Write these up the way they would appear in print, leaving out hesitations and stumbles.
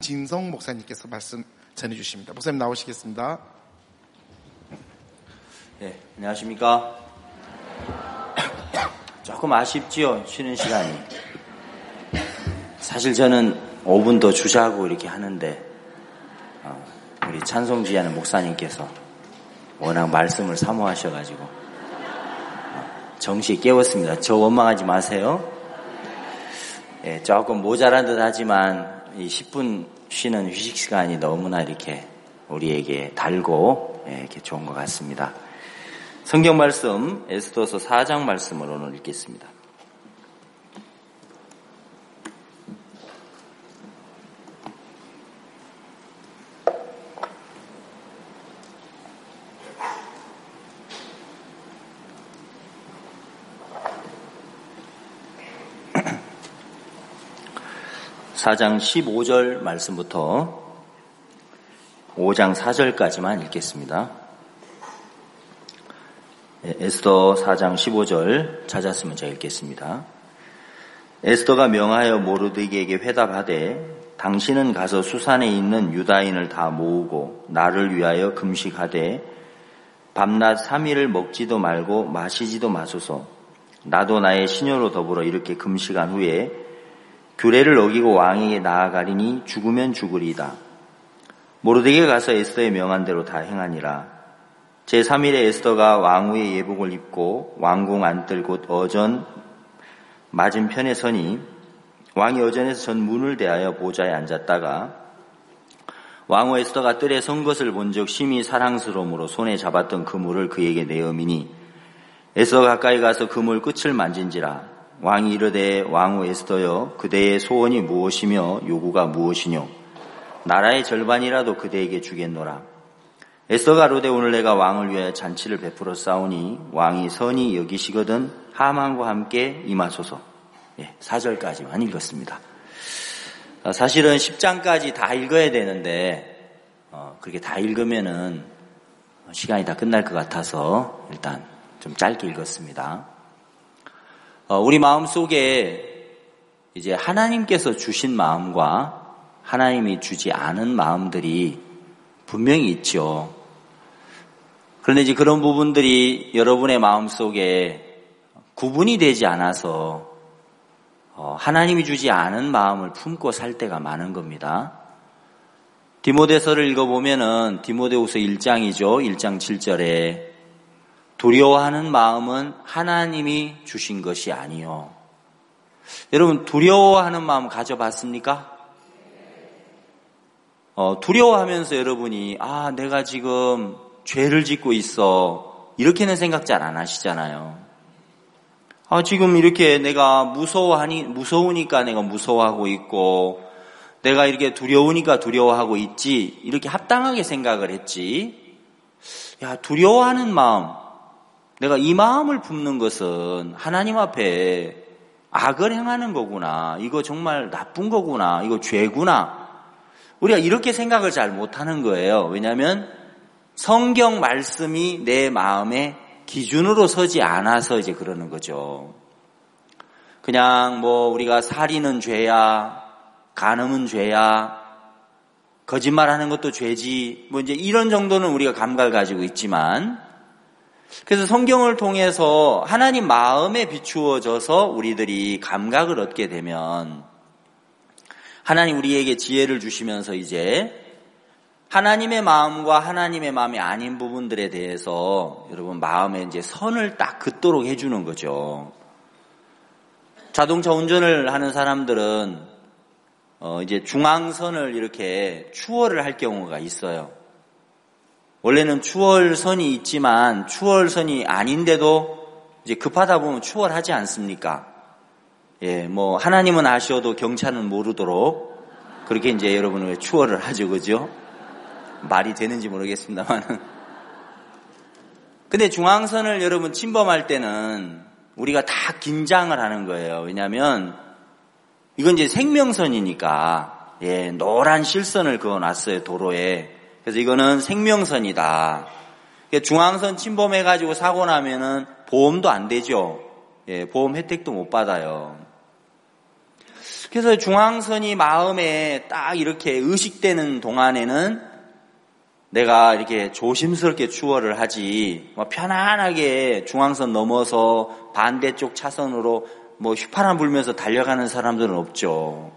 이진성 목사님께서 말씀 전해주십니다. 목사님 나오시겠습니다. 네, 안녕하십니까. 조금 아쉽지요, 쉬는 시간이. 사실 저는 5분 더 주자고 이렇게 하는데 우리 찬송지하는 목사님께서 워낙 말씀을 사모하셔가지고 정시에 깨웠습니다. 저 원망하지 마세요. 예, 조금 모자란 듯 하지만 이 10분 쉬는 휴식 시간이 너무나 이렇게 우리에게 달고 이렇게 좋은 것 같습니다. 성경 말씀 에스더서 4장 말씀을 오늘 읽겠습니다. (4장) 15절 말씀부터 5장 4절까지만 읽겠습니다. 에스더 4장 15절 찾았으면 제가 읽겠습니다. 에스더가 명하여 모르드게에게 회답하되 당신은 가서 수산에 있는 유다인을 다 모으고 나를 위하여 금식하되 밤낮 3일을 먹지도 말고 마시지도 마소서. 나도 나의 시녀로 더불어 이렇게 금식한 후에 규례를 어기고 왕에게 나아가리니 죽으면 죽으리이다. 모르드게가 가서 에스더의 명한 대로 다 행하니라. 제3일에 에스더가 왕후의 예복을 입고 왕궁 안뜰 곳 어전 맞은편에 서니 왕이 어전에서 전 문을 대하여 보좌에 앉았다가 왕후 에스더가 뜰에 선 것을 본즉 심히 사랑스러움으로 손에 잡았던 그물을 그에게 내어미니 에스더가 가까이 가서 그물 끝을 만진지라. 왕이 이르되 왕후 에스더여 그대의 소원이 무엇이며 요구가 무엇이뇨? 나라의 절반이라도 그대에게 주겠노라. 에스더가 가로되 오늘 내가 왕을 위하여 잔치를 베풀어 싸우니 왕이 선히 여기시거든 하만과 함께 임하소서. 4절까지만 읽었습니다. 사실은 10장까지 다 읽어야 되는데 그렇게 다 읽으면은 시간이 다 끝날 것 같아서 일단 좀 짧게 읽었습니다. 우리 마음 속에 이제 하나님께서 주신 마음과 하나님이 주지 않은 마음들이 분명히 있죠. 그런데 이제 그런 부분들이 여러분의 마음 속에 구분이 되지 않아서 하나님이 주지 않은 마음을 품고 살 때가 많은 겁니다. 디모데서를 읽어보면은 디모데후서 1장이죠. 1장 7절에 두려워하는 마음은 하나님이 주신 것이 아니요. 여러분 두려워하는 마음 가져봤습니까? 두려워하면서 여러분이 내가 지금 죄를 짓고 있어 이렇게는 생각 잘 안 하시잖아요. 지금 이렇게 내가 무서우니까 내가 무서워하고 있고 내가 이렇게 두려우니까 두려워하고 있지 이렇게 합당하게 생각을 했지. 두려워하는 마음 내가 이 마음을 품는 것은 하나님 앞에 악을 행하는 거구나. 이거 정말 나쁜 거구나. 이거 죄구나. 우리가 이렇게 생각을 잘 못하는 거예요. 왜냐하면 성경 말씀이 내 마음의 기준으로 서지 않아서 이제 그러는 거죠. 그냥 우리가 살인은 죄야, 간음은 죄야, 거짓말하는 것도 죄지, 이제 이런 정도는 우리가 감각을 가지고 있지만, 그래서 성경을 통해서 하나님 마음에 비추어져서 우리들이 감각을 얻게 되면 하나님 우리에게 지혜를 주시면서 이제 하나님의 마음과 하나님의 마음이 아닌 부분들에 대해서 여러분 마음에 이제 선을 딱 긋도록 해주는 거죠. 자동차 운전을 하는 사람들은 이제 중앙선을 이렇게 추월을 할 경우가 있어요. 원래는 추월선이 있지만 추월선이 아닌데도 이제 급하다 보면 추월하지 않습니까? 하나님은 아셔도 경찰은 모르도록 그렇게 이제 여러분은 왜 추월을 하죠, 그죠? 말이 되는지 모르겠습니다만. 근데 중앙선을 여러분 침범할 때는 우리가 다 긴장을 하는 거예요. 왜냐하면 이건 이제 생명선이니까, 노란 실선을 그어놨어요, 도로에. 그래서 이거는 생명선이다. 중앙선 침범해가지고 사고 나면은 보험도 안 되죠. 보험 혜택도 못 받아요. 그래서 중앙선이 마음에 딱 이렇게 의식되는 동안에는 내가 이렇게 조심스럽게 추월을 하지, 편안하게 중앙선 넘어서 반대쪽 차선으로 휘파람 불면서 달려가는 사람들은 없죠.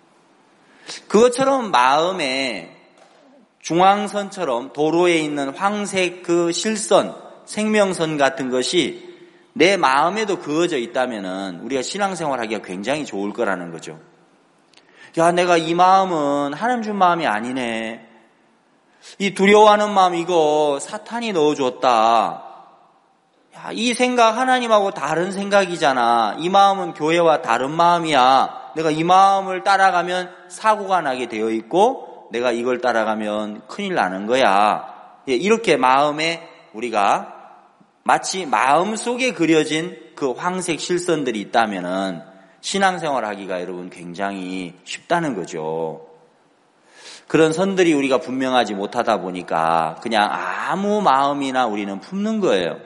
그것처럼 마음에 중앙선처럼 도로에 있는 황색 그 실선, 생명선 같은 것이 내 마음에도 그어져 있다면은 우리가 신앙생활하기가 굉장히 좋을 거라는 거죠. 야, 내가 이 마음은 하나님 준 마음이 아니네. 이 두려워하는 마음 이거 사탄이 넣어줬다. 야, 이 생각 하나님하고 다른 생각이잖아. 이 마음은 교회와 다른 마음이야. 내가 이 마음을 따라가면 사고가 나게 되어 있고 내가 이걸 따라가면 큰일 나는 거야. 이렇게 마음에 우리가 마치 마음속에 그려진 그 황색 실선들이 있다면은 신앙생활 하기가 여러분 굉장히 쉽다는 거죠. 그런 선들이 우리가 분명하지 못하다 보니까 그냥 아무 마음이나 우리는 품는 거예요.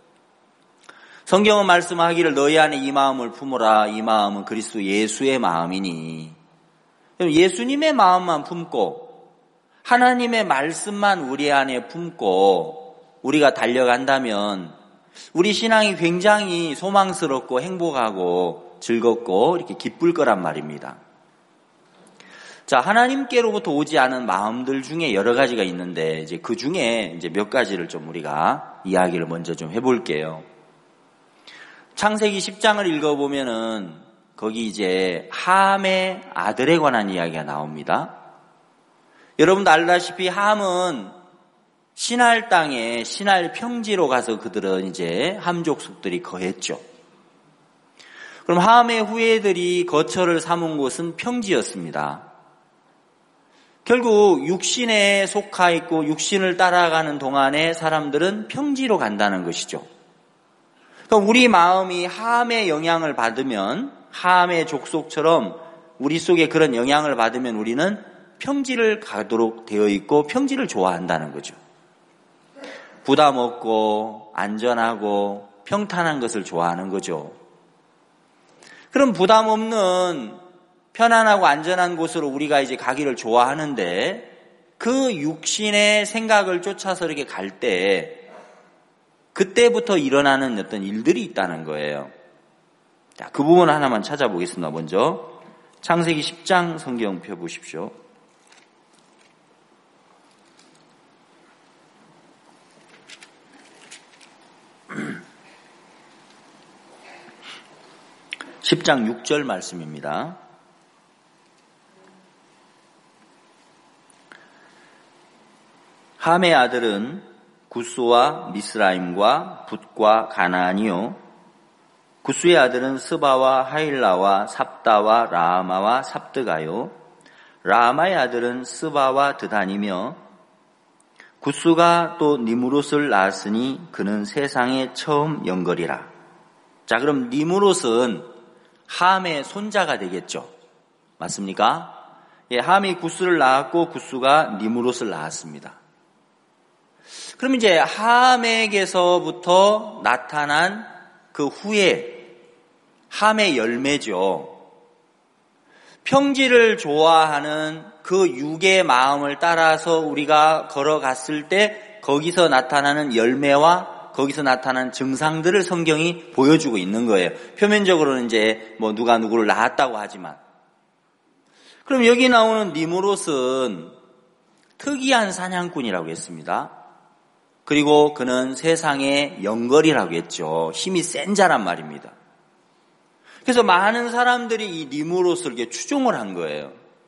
성경은 말씀하기를 너희 안에 이 마음을 품어라. 이 마음은 그리스도 예수의 마음이니. 예수님의 마음만 품고 하나님의 말씀만 우리 안에 품고 우리가 달려간다면 우리 신앙이 굉장히 소망스럽고 행복하고 즐겁고 이렇게 기쁠 거란 말입니다. 자, 하나님께로부터 오지 않은 마음들 중에 여러 가지가 있는데 이제 그 중에 이제 몇 가지를 좀 우리가 이야기를 먼저 좀 해볼게요. 창세기 10장을 읽어보면은 거기 이제 함의 아들에 관한 이야기가 나옵니다. 여러분도 알다시피 함은 시날 땅에 시날 평지로 가서 그들은 이제 함 족속들이 거했죠. 그럼 함의 후예들이 거처를 삼은 곳은 평지였습니다. 결국 육신에 속하 있고 육신을 따라가는 동안에 사람들은 평지로 간다는 것이죠. 그러니까 우리 마음이 함의 영향을 받으면 함의 족속처럼 우리 속에 그런 영향을 받으면 우리는 평지를 가도록 되어 있고 평지를 좋아한다는 거죠. 부담 없고 안전하고 평탄한 것을 좋아하는 거죠. 그럼 부담 없는 편안하고 안전한 곳으로 우리가 이제 가기를 좋아하는데 그 육신의 생각을 쫓아서 이렇게 갈 때 그때부터 일어나는 어떤 일들이 있다는 거예요. 자, 그 부분 하나만 찾아보겠습니다. 먼저 창세기 10장 성경 펴보십시오. (10장) 6절 말씀입니다. 함의 아들은 구스와 미스라임과 붓과 가나안이요 구스의 아들은 스바와 하일라와 삽다와 라마와 삽드가요 라마의 아들은 스바와 드단이며 구스가 또 니무롯을 낳았으니 그는 세상에 처음 영걸이라. 자, 그럼 니무롯은 함의 손자가 되겠죠. 맞습니까? 예, 함이 구스를 낳았고 구스가 니무롯을 낳았습니다. 그럼 이제 함에게서부터 나타난 그 후에 함의 열매죠. 평지를 좋아하는 그 육의 마음을 따라서 우리가 걸어갔을 때 거기서 나타나는 열매와 거기서 나타난 증상들을 성경이 보여주고 있는 거예요. 표면적으로는 이제 누가 누구를 낳았다고 하지만. 그럼 여기 나오는 니무롯은 특이한 사냥꾼이라고 했습니다. 그리고 그는 세상의 영걸이라고 했죠. 힘이 센 자란 말입니다. 그래서 많은 사람들이 이 니무롯을 이렇게 추종을 한 거예요.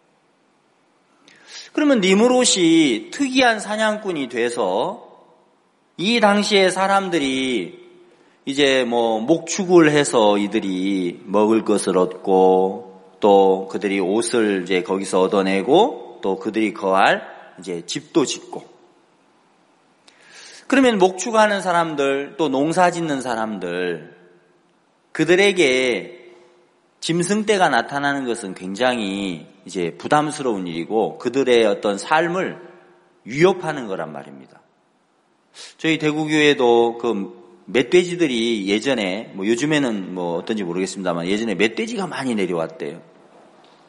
그러면 니무롯이 특이한 사냥꾼이 돼서 이 당시에 사람들이 이제 목축을 해서 이들이 먹을 것을 얻고 또 그들이 옷을 이제 거기서 얻어내고 또 그들이 거할 이제 집도 짓고 그러면 목축하는 사람들 또 농사 짓는 사람들 그들에게 짐승떼가 나타나는 것은 굉장히 이제 부담스러운 일이고 그들의 어떤 삶을 위협하는 거란 말입니다. 저희 대구교회도 그 멧돼지들이 예전에 요즘에는 어떤지 모르겠습니다만 예전에 멧돼지가 많이 내려왔대요.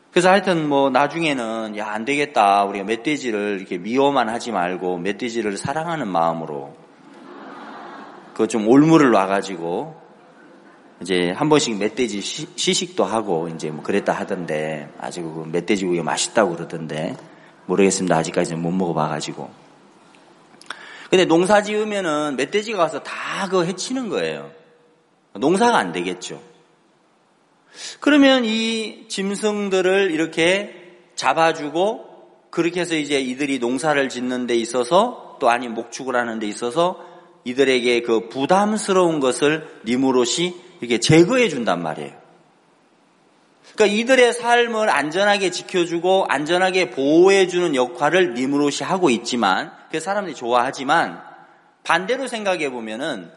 그래서 하여튼 나중에는 안 되겠다. 우리가 멧돼지를 이렇게 미워만 하지 말고 멧돼지를 사랑하는 마음으로 그 좀 올무를 놔가지고 이제 한 번씩 멧돼지 시식도 하고 이제 그랬다 하던데 아직 그 멧돼지 고기가 맛있다고 그러던데 모르겠습니다. 아직까지는 못 먹어봐가지고. 근데 농사 지으면은 멧돼지가 가서 다 그거 해치는 거예요. 농사가 안 되겠죠. 그러면 이 짐승들을 이렇게 잡아주고 그렇게 해서 이제 이들이 농사를 짓는 데 있어서 또 아니면 목축을 하는 데 있어서 이들에게 그 부담스러운 것을 니무롯이 이렇게 제거해 준단 말이에요. 그러니까 이들의 삶을 안전하게 지켜주고 안전하게 보호해 주는 역할을 니무롯이 하고 있지만 그 사람들이 좋아하지만 반대로 생각해 보면은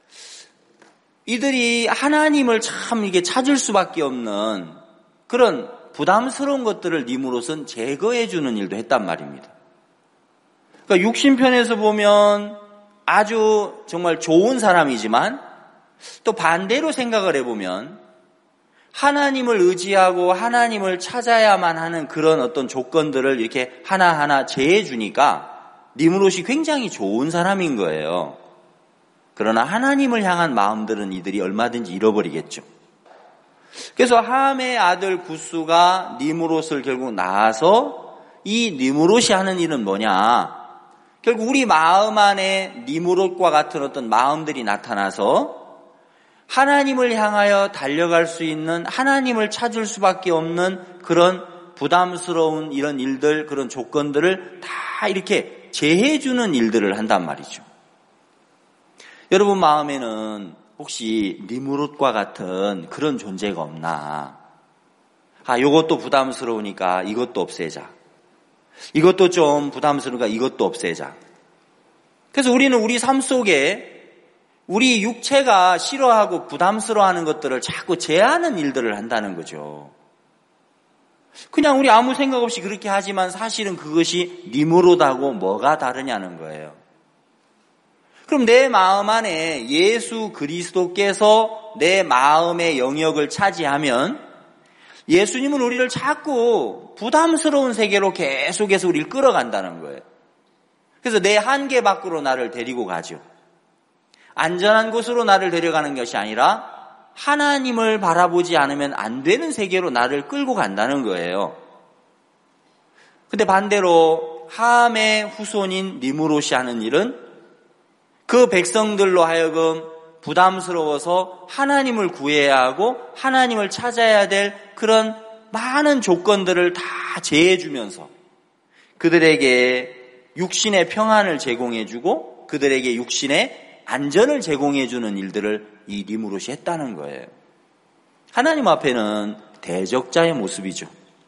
이들이 하나님을 참 이게 찾을 수밖에 없는 그런 부담스러운 것들을 니무롯은 제거해 주는 일도 했단 말입니다. 그러니까 육신편에서 보면 아주 정말 좋은 사람이지만 또 반대로 생각을 해보면 하나님을 의지하고 하나님을 찾아야만 하는 그런 어떤 조건들을 이렇게 하나하나 제해 주니까 니무롯이 굉장히 좋은 사람인 거예요. 그러나 하나님을 향한 마음들은 이들이 얼마든지 잃어버리겠죠. 그래서 함의 아들 구스가 니무롯을 결국 낳아서 이 니무롯이 하는 일은 뭐냐? 결국 우리 마음 안에 니무롯과 같은 어떤 마음들이 나타나서 하나님을 향하여 달려갈 수 있는 하나님을 찾을 수밖에 없는 그런 부담스러운 이런 일들, 그런 조건들을 다 이렇게 제해주는 일들을 한단 말이죠. 여러분 마음에는 혹시 니무롯과 같은 그런 존재가 없나? 이것도 부담스러우니까 이것도 없애자. 이것도 좀 부담스러우니까 이것도 없애자. 그래서 우리는 우리 삶 속에 우리 육체가 싫어하고 부담스러워하는 것들을 자꾸 제하는 일들을 한다는 거죠. 그냥 우리 아무 생각 없이 그렇게 하지만 사실은 그것이 니무롯하고 뭐가 다르냐는 거예요. 그럼 내 마음 안에 예수 그리스도께서 내 마음의 영역을 차지하면 예수님은 우리를 자꾸 부담스러운 세계로 계속해서 우리를 끌어간다는 거예요. 그래서 내 한계 밖으로 나를 데리고 가죠. 안전한 곳으로 나를 데려가는 것이 아니라 하나님을 바라보지 않으면 안 되는 세계로 나를 끌고 간다는 거예요. 근데 반대로 함의 후손인 니무롯이 하는 일은 그 백성들로 하여금 부담스러워서 하나님을 구해야 하고 하나님을 찾아야 될 그런 많은 조건들을 다 제해주면서 그들에게 육신의 평안을 제공해주고 그들에게 육신의 안전을 제공해주는 일들을 이 니무롯이 했다는 거예요. 하나님 앞에는 대적자의 모습이죠.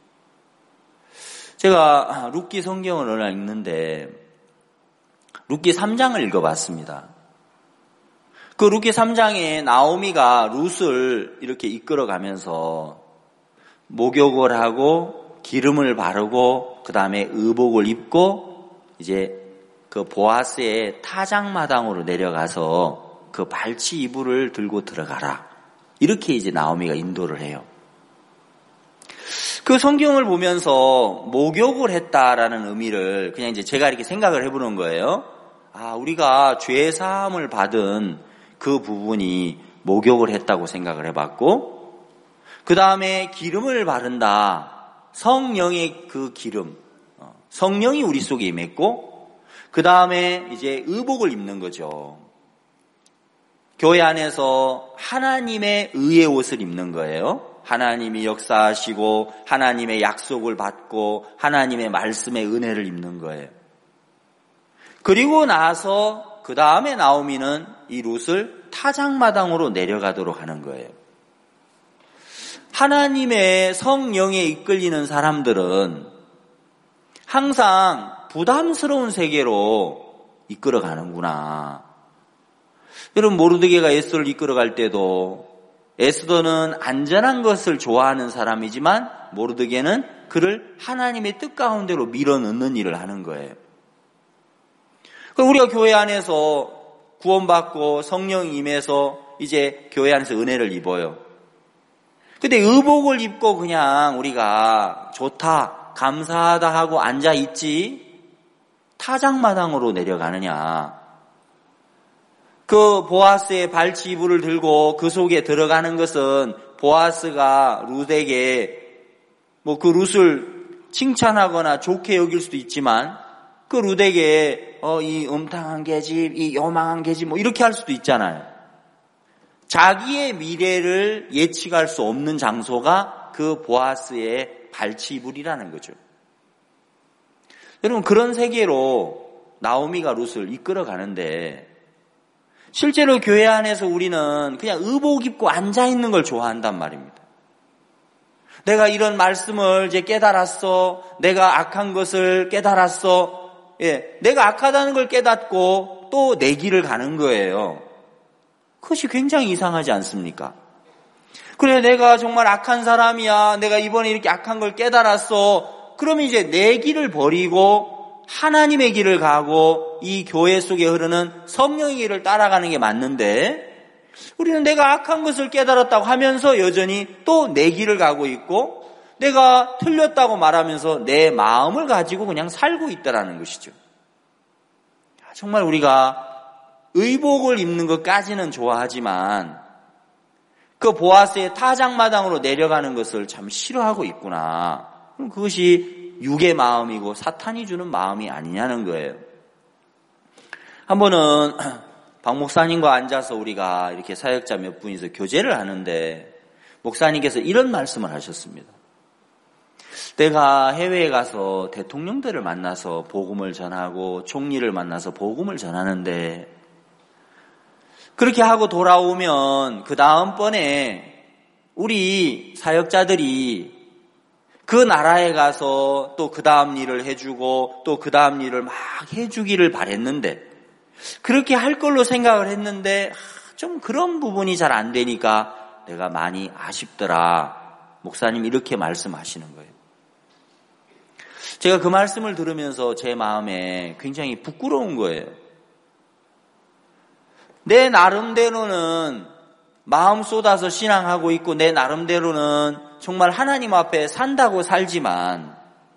제가 룻기 성경을 하나 읽는데 룻기 3장을 읽어봤습니다. 그 룻기 3장에 나오미가 룻을 이렇게 이끌어가면서 목욕을 하고 기름을 바르고 그 다음에 의복을 입고 이제 그 보아스의 타작마당으로 내려가서 그 발치 이불을 들고 들어가라. 이렇게 이제 나오미가 인도를 해요. 그 성경을 보면서 목욕을 했다라는 의미를 그냥 이제 제가 이렇게 생각을 해보는 거예요. 우리가 죄 사함을 받은 그 부분이 목욕을 했다고 생각을 해봤고, 그 다음에 기름을 바른다. 성령의 그 기름, 성령이 우리 속에 임했고, 그 다음에 이제 의복을 입는 거죠. 교회 안에서 하나님의 의의 옷을 입는 거예요. 하나님이 역사하시고 하나님의 약속을 받고 하나님의 말씀의 은혜를 입는 거예요. 그리고 나서 그 다음에 나오미는 이 룻을 타작마당으로 내려가도록 하는 거예요. 하나님의 성령에 이끌리는 사람들은 항상 부담스러운 세계로 이끌어가는구나. 여러분 모르드게가 에스더를 이끌어갈 때도 에스더는 안전한 것을 좋아하는 사람이지만 모르드게는 그를 하나님의 뜻 가운데로 밀어넣는 일을 하는 거예요. 그럼 우리가 교회 안에서 구원받고 성령이 임해서 이제 교회 안에서 은혜를 입어요. 근데 의복을 입고 그냥 우리가 좋다, 감사하다 하고 앉아 있지 타작마당으로 내려가느냐. 그 보아스의 발치 이불을 들고 그 속에 들어가는 것은 보아스가 룻에게 그 룻을 칭찬하거나 좋게 여길 수도 있지만 그 룻에게 이 음탕한 계집, 이 요망한 계집 이렇게 할 수도 있잖아요. 자기의 미래를 예측할 수 없는 장소가 그 보아스의 발치 이불이라는 거죠. 여러분, 그런 세계로 나오미가 룻을 이끌어 가는데 실제로 교회 안에서 우리는 그냥 의복 입고 앉아있는 걸 좋아한단 말입니다. 내가 이런 말씀을 이제 깨달았어. 내가 악한 것을 깨달았어. 내가 악하다는 걸 깨닫고 또 내 길을 가는 거예요. 그것이 굉장히 이상하지 않습니까? 그래, 내가 정말 악한 사람이야. 내가 이번에 이렇게 악한 걸 깨달았어. 그러면 이제 내 길을 버리고 하나님의 길을 가고 이 교회 속에 흐르는 성령의 길을 따라가는 게 맞는데 우리는 내가 악한 것을 깨달았다고 하면서 여전히 또 내 길을 가고 있고 내가 틀렸다고 말하면서 내 마음을 가지고 그냥 살고 있다라는 것이죠. 정말 우리가 의복을 입는 것까지는 좋아하지만 그 보아스의 타작마당으로 내려가는 것을 참 싫어하고 있구나. 그럼 그것이 육의 마음이고 사탄이 주는 마음이 아니냐는 거예요. 한 번은 박 목사님과 앉아서 우리가 이렇게 사역자 몇 분이서 교제를 하는데 목사님께서 이런 말씀을 하셨습니다. 내가 해외에 가서 대통령들을 만나서 복음을 전하고 총리를 만나서 복음을 전하는데 그렇게 하고 돌아오면 그 다음번에 우리 사역자들이 그 나라에 가서 또 그 다음 일을 해주고 또 그 다음 일을 막 해주기를 바랬는데 그렇게 할 걸로 생각을 했는데 좀 그런 부분이 잘 안 되니까 내가 많이 아쉽더라. 목사님 이렇게 말씀하시는 거예요. 제가 그 말씀을 들으면서 제 마음에 굉장히 부끄러운 거예요. 내 나름대로는 마음 쏟아서 신앙하고 있고 내 나름대로는 정말 하나님 앞에 산다고 살지만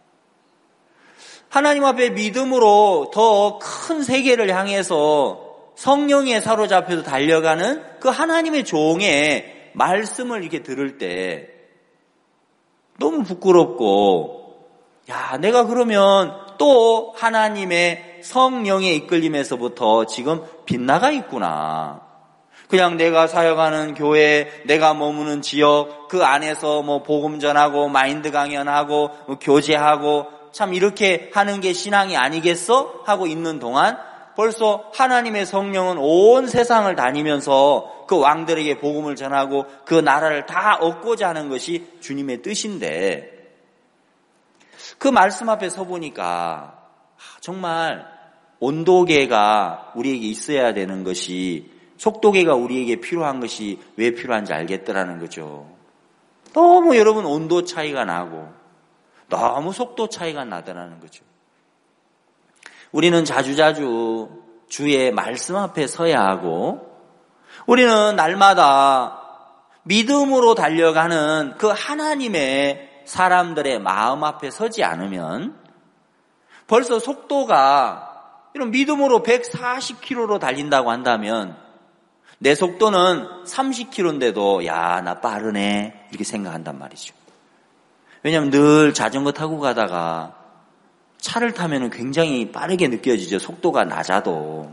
하나님 앞에 믿음으로 더 큰 세계를 향해서 성령에 사로잡혀서 달려가는 그 하나님의 종의 말씀을 이렇게 들을 때 너무 부끄럽고 내가 그러면 또 하나님의 성령의 이끌림에서부터 지금 빗나가 있구나. 그냥 내가 사역하는 교회, 내가 머무는 지역 그 안에서 복음 전하고 마인드 강연하고 교제하고 참 이렇게 하는 게 신앙이 아니겠어? 하고 있는 동안 벌써 하나님의 성령은 온 세상을 다니면서 그 왕들에게 복음을 전하고 그 나라를 다 얻고자 하는 것이 주님의 뜻인데 그 말씀 앞에 서보니까 정말 온도계가 우리에게 있어야 되는 것이 속도계가 우리에게 필요한 것이 왜 필요한지 알겠더라는 거죠. 너무 여러분 온도 차이가 나고 너무 속도 차이가 나더라는 거죠. 우리는 자주자주 주의 말씀 앞에 서야 하고 우리는 날마다 믿음으로 달려가는 그 하나님의 사람들의 마음 앞에 서지 않으면 벌써 속도가 이런 믿음으로 140km로 달린다고 한다면 내 속도는 30km인데도 나 빠르네 이렇게 생각한단 말이죠. 왜냐하면 늘 자전거 타고 가다가 차를 타면 굉장히 빠르게 느껴지죠. 속도가 낮아도.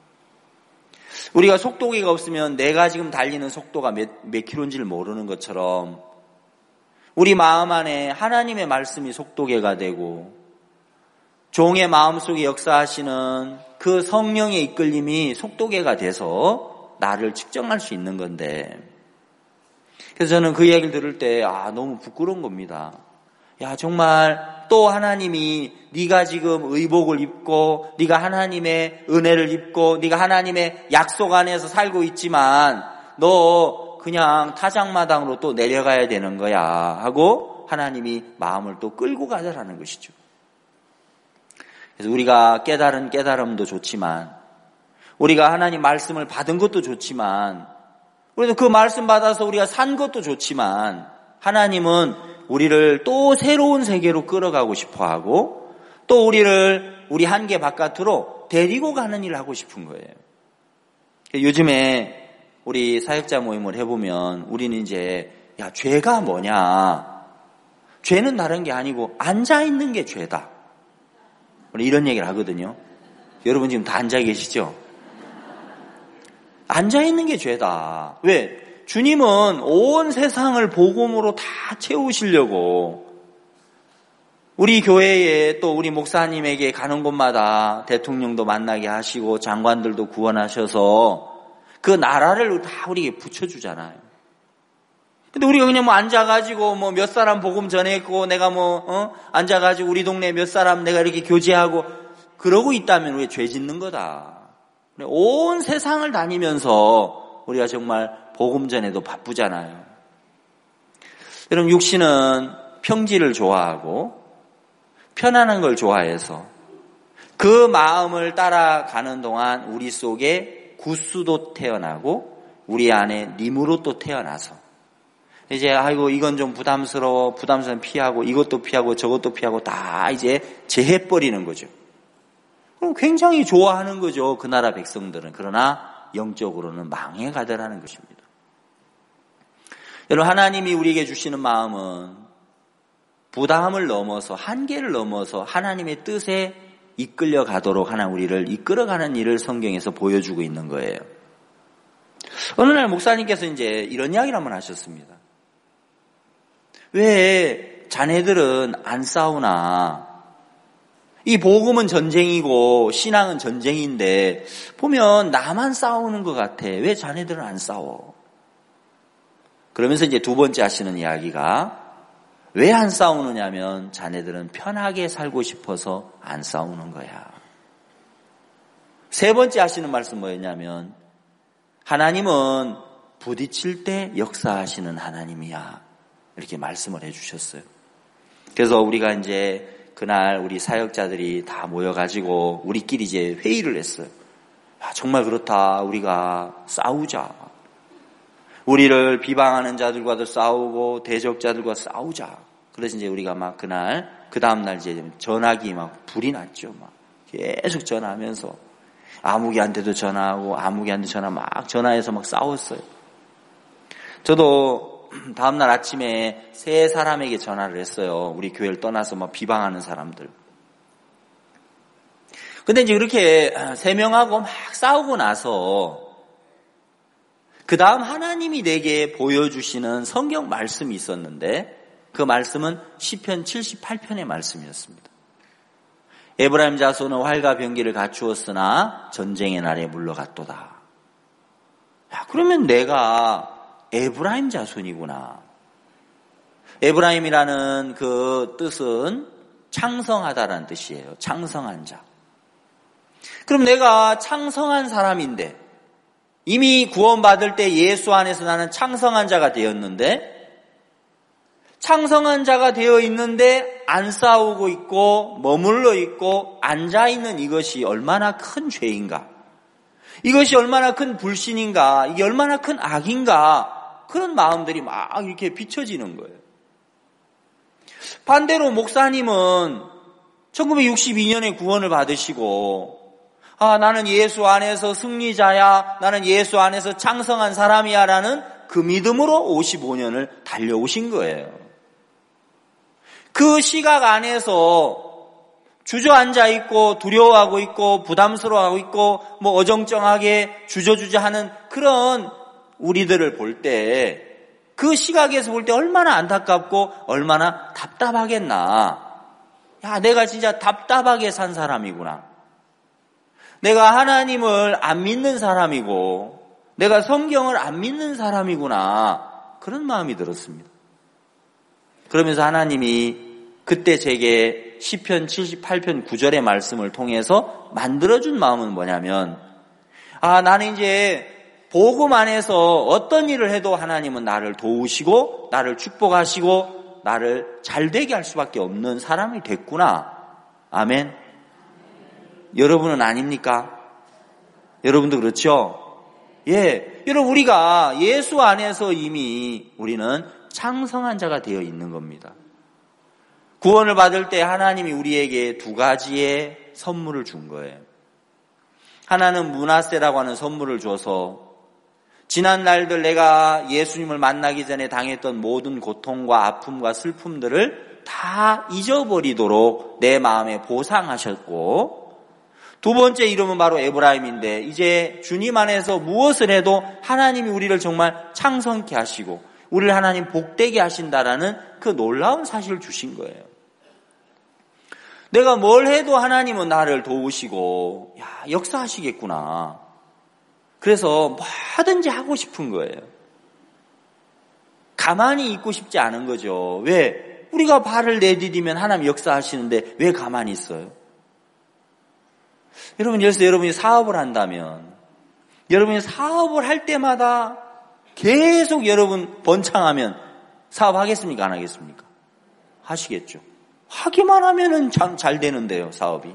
우리가 속도계가 없으면 내가 지금 달리는 속도가 몇 킬로인지를 모르는 것처럼 우리 마음 안에 하나님의 말씀이 속도계가 되고 종의 마음속에 역사하시는 그 성령의 이끌림이 속도계가 돼서 나를 측정할 수 있는 건데 그래서 저는 그 이야기를 들을 때 너무 부끄러운 겁니다. 정말 또 하나님이 네가 지금 의복을 입고 네가 하나님의 은혜를 입고 네가 하나님의 약속 안에서 살고 있지만 너 그냥 타작마당으로 또 내려가야 되는 거야 하고 하나님이 마음을 또 끌고 가자라는 것이죠. 그래서 우리가 깨달은 깨달음도 좋지만 우리가 하나님 말씀을 받은 것도 좋지만 우리도 그 말씀 받아서 우리가 산 것도 좋지만 하나님은 우리를 또 새로운 세계로 끌어가고 싶어 하고 또 우리를 우리 한계 바깥으로 데리고 가는 일을 하고 싶은 거예요. 요즘에 우리 사역자 모임을 해보면 우리는 이제 야, 죄가 뭐냐? 죄는 다른 게 아니고 앉아있는 게 죄다. 우리 이런 얘기를 하거든요. 여러분 지금 다 앉아 계시죠? 앉아있는 게 죄다. 왜? 주님은 온 세상을 복음으로 다 채우시려고 우리 교회에 또 우리 목사님에게 가는 곳마다 대통령도 만나게 하시고 장관들도 구원하셔서 그 나라를 다 우리에게 붙여주잖아요. 근데 우리가 그냥 뭐 앉아가지고 뭐 몇 사람 복음 전했고 내가 앉아가지고 우리 동네 몇 사람 내가 이렇게 교제하고 그러고 있다면 우리 죄 짓는 거다. 온 세상을 다니면서 우리가 정말 복음 전에도 바쁘잖아요. 여러분 육신은 평지를 좋아하고 편안한 걸 좋아해서 그 마음을 따라가는 동안 우리 속에 구스도 태어나고 우리 안에 니무롯도 태어나서 이제 아이고 이건 좀 부담스러워 피하고 이것도 피하고 저것도 피하고 다 이제 제해버리는 거죠. 그럼 굉장히 좋아하는 거죠. 그 나라 백성들은. 그러나 영적으로는 망해가더라는 것입니다. 여러분 하나님이 우리에게 주시는 마음은 부담을 넘어서 한계를 넘어서 하나님의 뜻에 이끌려 가도록 하나 우리를 이끌어가는 일을 성경에서 보여주고 있는 거예요. 어느 날 목사님께서 이제 이런 이야기를 한번 하셨습니다. 왜 자네들은 안 싸우나? 이 복음은 전쟁이고 신앙은 전쟁인데 보면 나만 싸우는 것 같아. 왜 자네들은 안 싸워? 그러면서 이제 두 번째 하시는 이야기가 왜 안 싸우느냐면 자네들은 편하게 살고 싶어서 안 싸우는 거야. 세 번째 하시는 말씀 뭐였냐면 하나님은 부딪힐 때 역사하시는 하나님이야. 이렇게 말씀을 해주셨어요. 그래서 우리가 이제 그날 우리 사역자들이 다 모여가지고 우리끼리 이제 회의를 했어요. 아, 정말 그렇다. 우리가 싸우자. 우리를 비방하는 자들과도 싸우고 대적자들과 싸우자. 그래서 이제 우리가 막 그날 그 다음날 이제 전화기 막 불이 났죠. 막 계속 전화하면서 아무개한테도 전화하고 아무개한테 전화 막 전화해서 막 싸웠어요. 저도 다음날 아침에 세 사람에게 전화를 했어요. 우리 교회를 떠나서 막 비방하는 사람들. 근데 이제 이렇게 세 명하고 막 싸우고 나서 그 다음 하나님이 내게 보여주시는 성경 말씀이 있었는데 그 말씀은 시편 78편의 말씀이었습니다. 에브라임 자손은 활과 병기를 갖추었으나 전쟁의 날에 물러갔도다. 야, 그러면 내가 에브라임 자손이구나. 에브라임이라는 그 뜻은 창성하다라는 뜻이에요. 창성한 자. 그럼 내가 창성한 사람인데 이미 구원받을 때 예수 안에서 나는 창성한 자가 되었는데 창성한 자가 되어 있는데 안 싸우고 있고 머물러 있고 앉아있는 이것이 얼마나 큰 죄인가. 이것이 얼마나 큰 불신인가. 이게 얼마나 큰 악인가. 그런 마음들이 막 이렇게 비춰지는 거예요. 반대로 목사님은 1962년에 구원을 받으시고 나는 예수 안에서 승리자야. 나는 예수 안에서 창성한 사람이야 라는 그 믿음으로 55년을 달려오신 거예요. 그 시각 안에서 주저앉아 있고 두려워하고 있고 부담스러워하고 있고 뭐 어정쩡하게 주저주저하는 그런 우리들을 볼 때 그 시각에서 볼 때 얼마나 안타깝고 얼마나 답답하겠나. 야, 내가 진짜 답답하게 산 사람이구나. 내가 하나님을 안 믿는 사람이고 내가 성경을 안 믿는 사람이구나. 그런 마음이 들었습니다. 그러면서 하나님이 그때 제게 시편 78편 9절의 말씀을 통해서 만들어준 마음은 뭐냐면 나는 이제 복음 안에서 어떤 일을 해도 하나님은 나를 도우시고 나를 축복하시고 나를 잘되게 할 수밖에 없는 사람이 됐구나. 아멘. 여러분은 아닙니까? 여러분도 그렇죠? 예. 여러분 우리가 예수 안에서 이미 우리는 창성한 자가 되어 있는 겁니다. 구원을 받을 때 하나님이 우리에게 두 가지의 선물을 준 거예요. 하나는 므낫세라고 하는 선물을 줘서 지난 날들 내가 예수님을 만나기 전에 당했던 모든 고통과 아픔과 슬픔들을 다 잊어버리도록 내 마음에 보상하셨고, 두 번째 이름은 바로 에브라임인데 이제 주님 안에서 무엇을 해도 하나님이 우리를 정말 창성케 하시고 우리를 하나님 복되게 하신다라는 그 놀라운 사실을 주신 거예요. 내가 뭘 해도 하나님은 나를 도우시고 역사하시겠구나. 그래서 뭐든지 하고 싶은 거예요. 가만히 있고 싶지 않은 거죠. 왜? 우리가 발을 내디디면 하나님 역사하시는데 왜 가만히 있어요? 여러분, 예를 들어서 여러분이 사업을 한다면 여러분이 사업을 할 때마다 계속 여러분 번창하면 사업하겠습니까? 안 하겠습니까? 하시겠죠. 하기만 하면은 참 잘 되는데요, 사업이.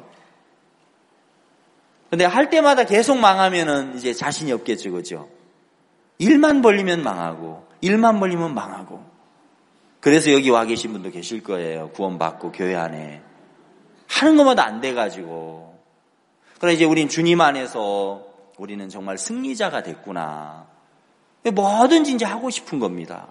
근데 할 때마다 계속 망하면은 이제 자신이 없겠죠, 그죠? 일만 벌리면 망하고, 일만 벌리면 망하고. 그래서 여기 와 계신 분도 계실 거예요. 구원받고 교회 안에. 하는 것마다 안 돼가지고. 그러나 이제 우린 주님 안에서 우리는 정말 승리자가 됐구나. 뭐든지 이제 하고 싶은 겁니다.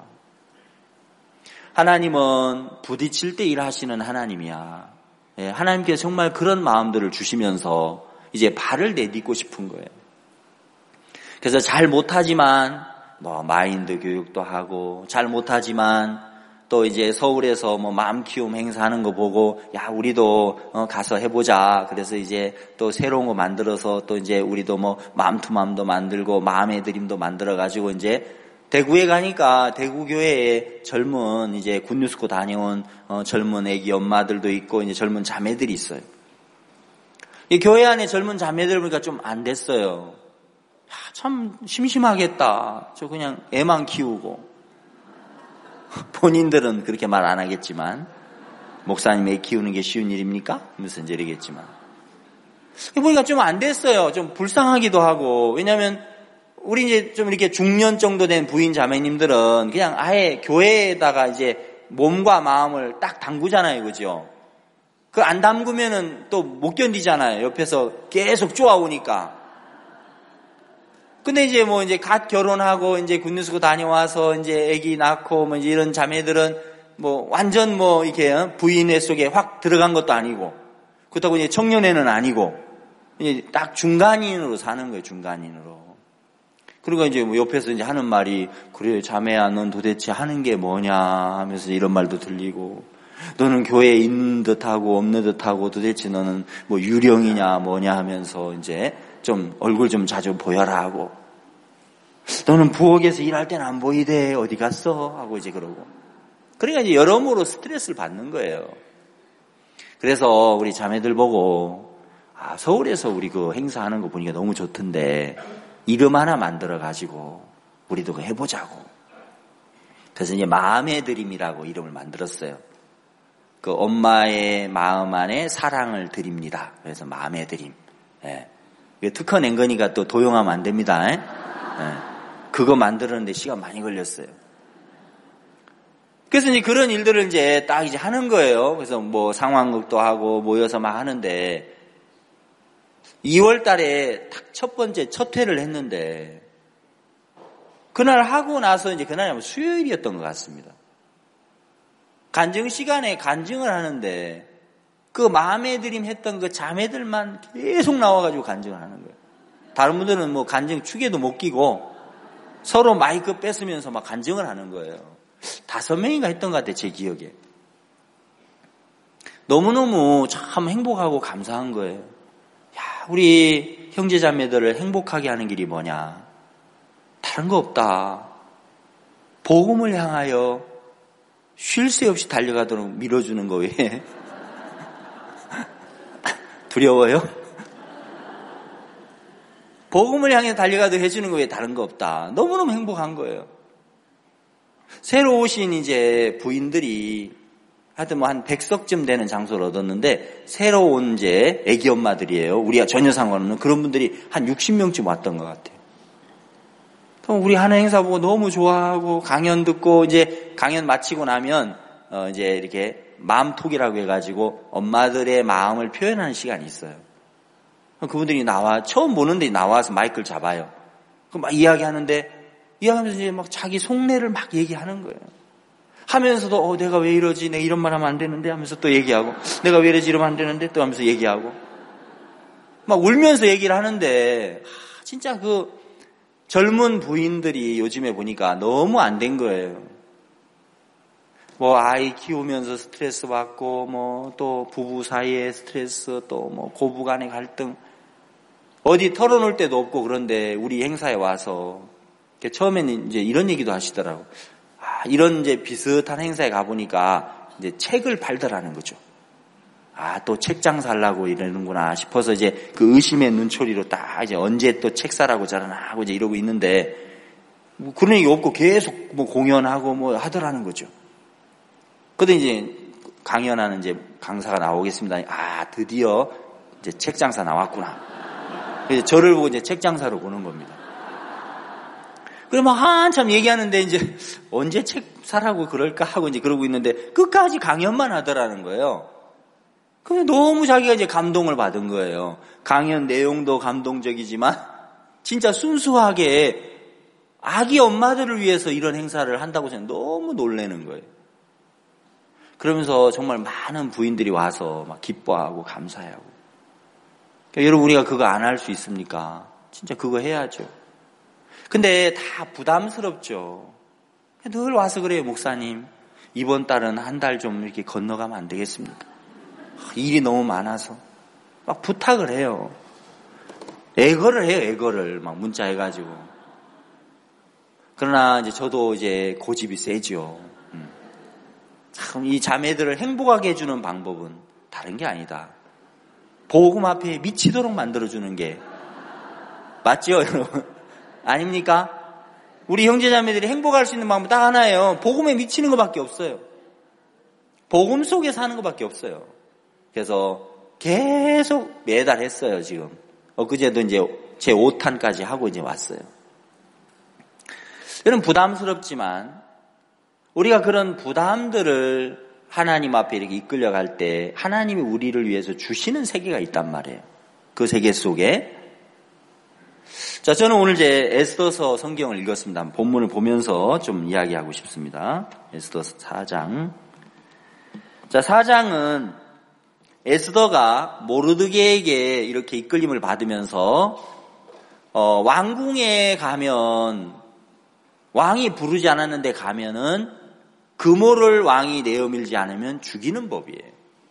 하나님은 부딪힐 때 일하시는 하나님이야. 하나님께서 정말 그런 마음들을 주시면서 이제 발을 내딛고 싶은 거예요. 그래서 잘 못하지만 마인드 교육도 하고, 잘 못하지만 또 이제 서울에서 마음 키움 행사하는 거 보고 우리도 가서 해보자. 그래서 이제 또 새로운 거 만들어서 또 이제 우리도 마음투맘도 만들고 마음의 드림도 만들어 가지고 이제 대구에 가니까 대구 교회에 젊은 이제 굿뉴스코 다녀온 젊은 애기 엄마들도 있고 이제 젊은 자매들이 있어요. 이 교회 안에 젊은 자매들 보니까 좀 안 됐어요. 참 심심하겠다. 저 그냥 애만 키우고. 본인들은 그렇게 말 안 하겠지만, 목사님 애 키우는 게 쉬운 일입니까? 하면서 이제 이러겠지만. 보니까 좀 안 됐어요. 좀 불쌍하기도 하고. 왜냐면 우리 이제 좀 이렇게 중년 정도 된 부인 자매님들은 그냥 아예 교회에다가 이제 몸과 마음을 딱 담그잖아요. 그죠? 그 안 담그면은 또 못 견디잖아요. 옆에서 계속 쪼아오니까. 근데 이제 이제 갓 결혼하고 이제 굿뉴스코 다녀와서 이제 아기 낳고 이제 이런 자매들은 완전 이렇게 부인의 속에 확 들어간 것도 아니고, 그렇다고 이제 청년회는 아니고, 이제 딱 중간인으로 사는 거예요, 중간인으로. 그리고 이제 옆에서 이제 하는 말이, 그래, 자매야, 넌 도대체 하는 게 뭐냐 하면서 이런 말도 들리고, 너는 교회에 있는 듯하고 없는 듯하고 도대체 너는 유령이냐 뭐냐 하면서 이제 좀 얼굴 좀 자주 보여라 하고, 너는 부엌에서 일할 때는 안 보이대, 어디 갔어? 하고 이제 그러고. 그러니까 이제 여러모로 스트레스를 받는 거예요. 그래서 우리 자매들 보고, 서울에서 우리 그 행사하는 거 보니까 너무 좋던데, 이름 하나 만들어가지고, 우리도 그거 해보자고. 그래서 이제 마음의 드림이라고 이름을 만들었어요. 그 엄마의 마음 안에 사랑을 드립니다. 그래서 마음의 드림. 특허 낸 거니까 또 도용하면 안 됩니다. 그거 만들었는데 시간 많이 걸렸어요. 그래서 이제 그런 일들을 이제 딱 이제 하는 거예요. 그래서 상황극도 하고 모여서 막 하는데 2월 달에 딱 첫 번째 첫 회를 했는데 그날 하고 나서 이제 그날이 수요일이었던 것 같습니다. 간증 시간에 간증을 하는데 그 마음의 드림 했던 그 자매들만 계속 나와가지고 간증을 하는 거예요. 다른 분들은 간증 축에도 못 끼고 서로 마이크 뺏으면서 막 간증을 하는 거예요. 5명인가 했던 것 같아요, 제 기억에. 너무너무 참 행복하고 감사한 거예요. 우리 형제 자매들을 행복하게 하는 길이 뭐냐? 다른 거 없다. 복음을 향하여 쉴 새 없이 달려가도록 밀어주는 거 외에 두려워요? 복음을 향해 달려가도록 해주는 거 외에 다른 거 없다. 너무너무 행복한 거예요. 새로 오신 이제 부인들이 하여튼 한 100석쯤 되는 장소를 얻었는데 새로 온 이제 애기 엄마들이에요. 우리가 전혀 상관없는 그런 분들이 한 60명쯤 왔던 것 같아요. 그럼 우리 하는 행사 보고 너무 좋아하고 강연 듣고 이제 강연 마치고 나면 이제 이렇게 마음톡이라고 해가지고 엄마들의 마음을 표현하는 시간이 있어요. 그분들이 처음 보는데 나와서 마이크를 잡아요. 그럼 막 이야기하면서 이제 막 자기 속내를 막 얘기하는 거예요. 하면서도 내가 왜 이러지? 내가 이런 말 하면 안 되는데 하면서 또 얘기하고, 내가 왜 이러지? 이러면 안 되는데 또 하면서 얘기하고, 막 울면서 얘기를 하는데 진짜 그 젊은 부인들이 요즘에 보니까 너무 안 된 거예요. 뭐 아이 키우면서 스트레스 받고, 뭐 또 부부 사이에 스트레스, 또 뭐 고부 간의 갈등, 어디 털어놓을 데도 없고. 그런데 우리 행사에 와서 처음에는 이제 이런 얘기도 하시더라고. 이런 이제 비슷한 행사에 가보니까 이제 책을 팔더라는 거죠. 또 책장 살라고 이러는구나 싶어서 이제 그 의심의 눈초리로 딱 이제 언제 또 책 사라고 저러나 하고 이제 이러고 있는데, 뭐 그런 얘기 없고 계속 뭐 공연하고 뭐 하더라는 거죠. 그런데 이제 강연하는 이제 강사가 나오겠습니다. 드디어 이제 책 장사 나왔구나. 그래서 저를 보고 이제 책 장사로 보는 겁니다. 그러면 한참 얘기하는데 이제 언제 책 사라고 그럴까 하고 이제 그러고 있는데 끝까지 강연만 하더라는 거예요. 그러면 너무 자기가 이제 감동을 받은 거예요. 강연 내용도 감동적이지만 진짜 순수하게 아기 엄마들을 위해서 이런 행사를 한다고 저는 너무 놀라는 거예요. 그러면서 정말 많은 부인들이 와서 막 기뻐하고 감사하고. 그러니까 여러분, 우리가 그거 안 할 수 있습니까? 진짜 그거 해야죠. 근데 다 부담스럽죠. 늘 와서 그래요. 목사님, 이번 달은 한 달 좀 이렇게 건너가면 안 되겠습니까? 일이 너무 많아서 막 부탁을 해요. 애거를 해요. 애거를 막 문자 해가지고. 그러나 이제 저도 이제 고집이 세죠. 참 이 자매들을 행복하게 해주는 방법은 다른 게 아니다. 복음 앞에 미치도록 만들어주는 게 맞죠, 여러분? 아닙니까? 우리 형제자매들이 행복할 수 있는 방법 딱 하나예요. 복음에 미치는 것밖에 없어요. 복음 속에 사는 것밖에 없어요. 그래서 계속 매달 했어요, 지금. 엊그제도 이제 제 5탄까지 하고 이제 왔어요. 여러분, 부담스럽지만 우리가 그런 부담들을 하나님 앞에 이렇게 이끌려갈 때 하나님이 우리를 위해서 주시는 세계가 있단 말이에요. 그 세계 속에. 자, 저는 오늘 이제 에스더서 성경을 읽었습니다. 본문을 보면서 좀 이야기하고 싶습니다. 에스더서 4장. 자, 4장은 에스더가 모르드게에게 이렇게 이끌림을 받으면서 왕궁에 가면, 왕이 부르지 않았는데 가면은 금오를 왕이 내어밀지 않으면 죽이는 법이에요.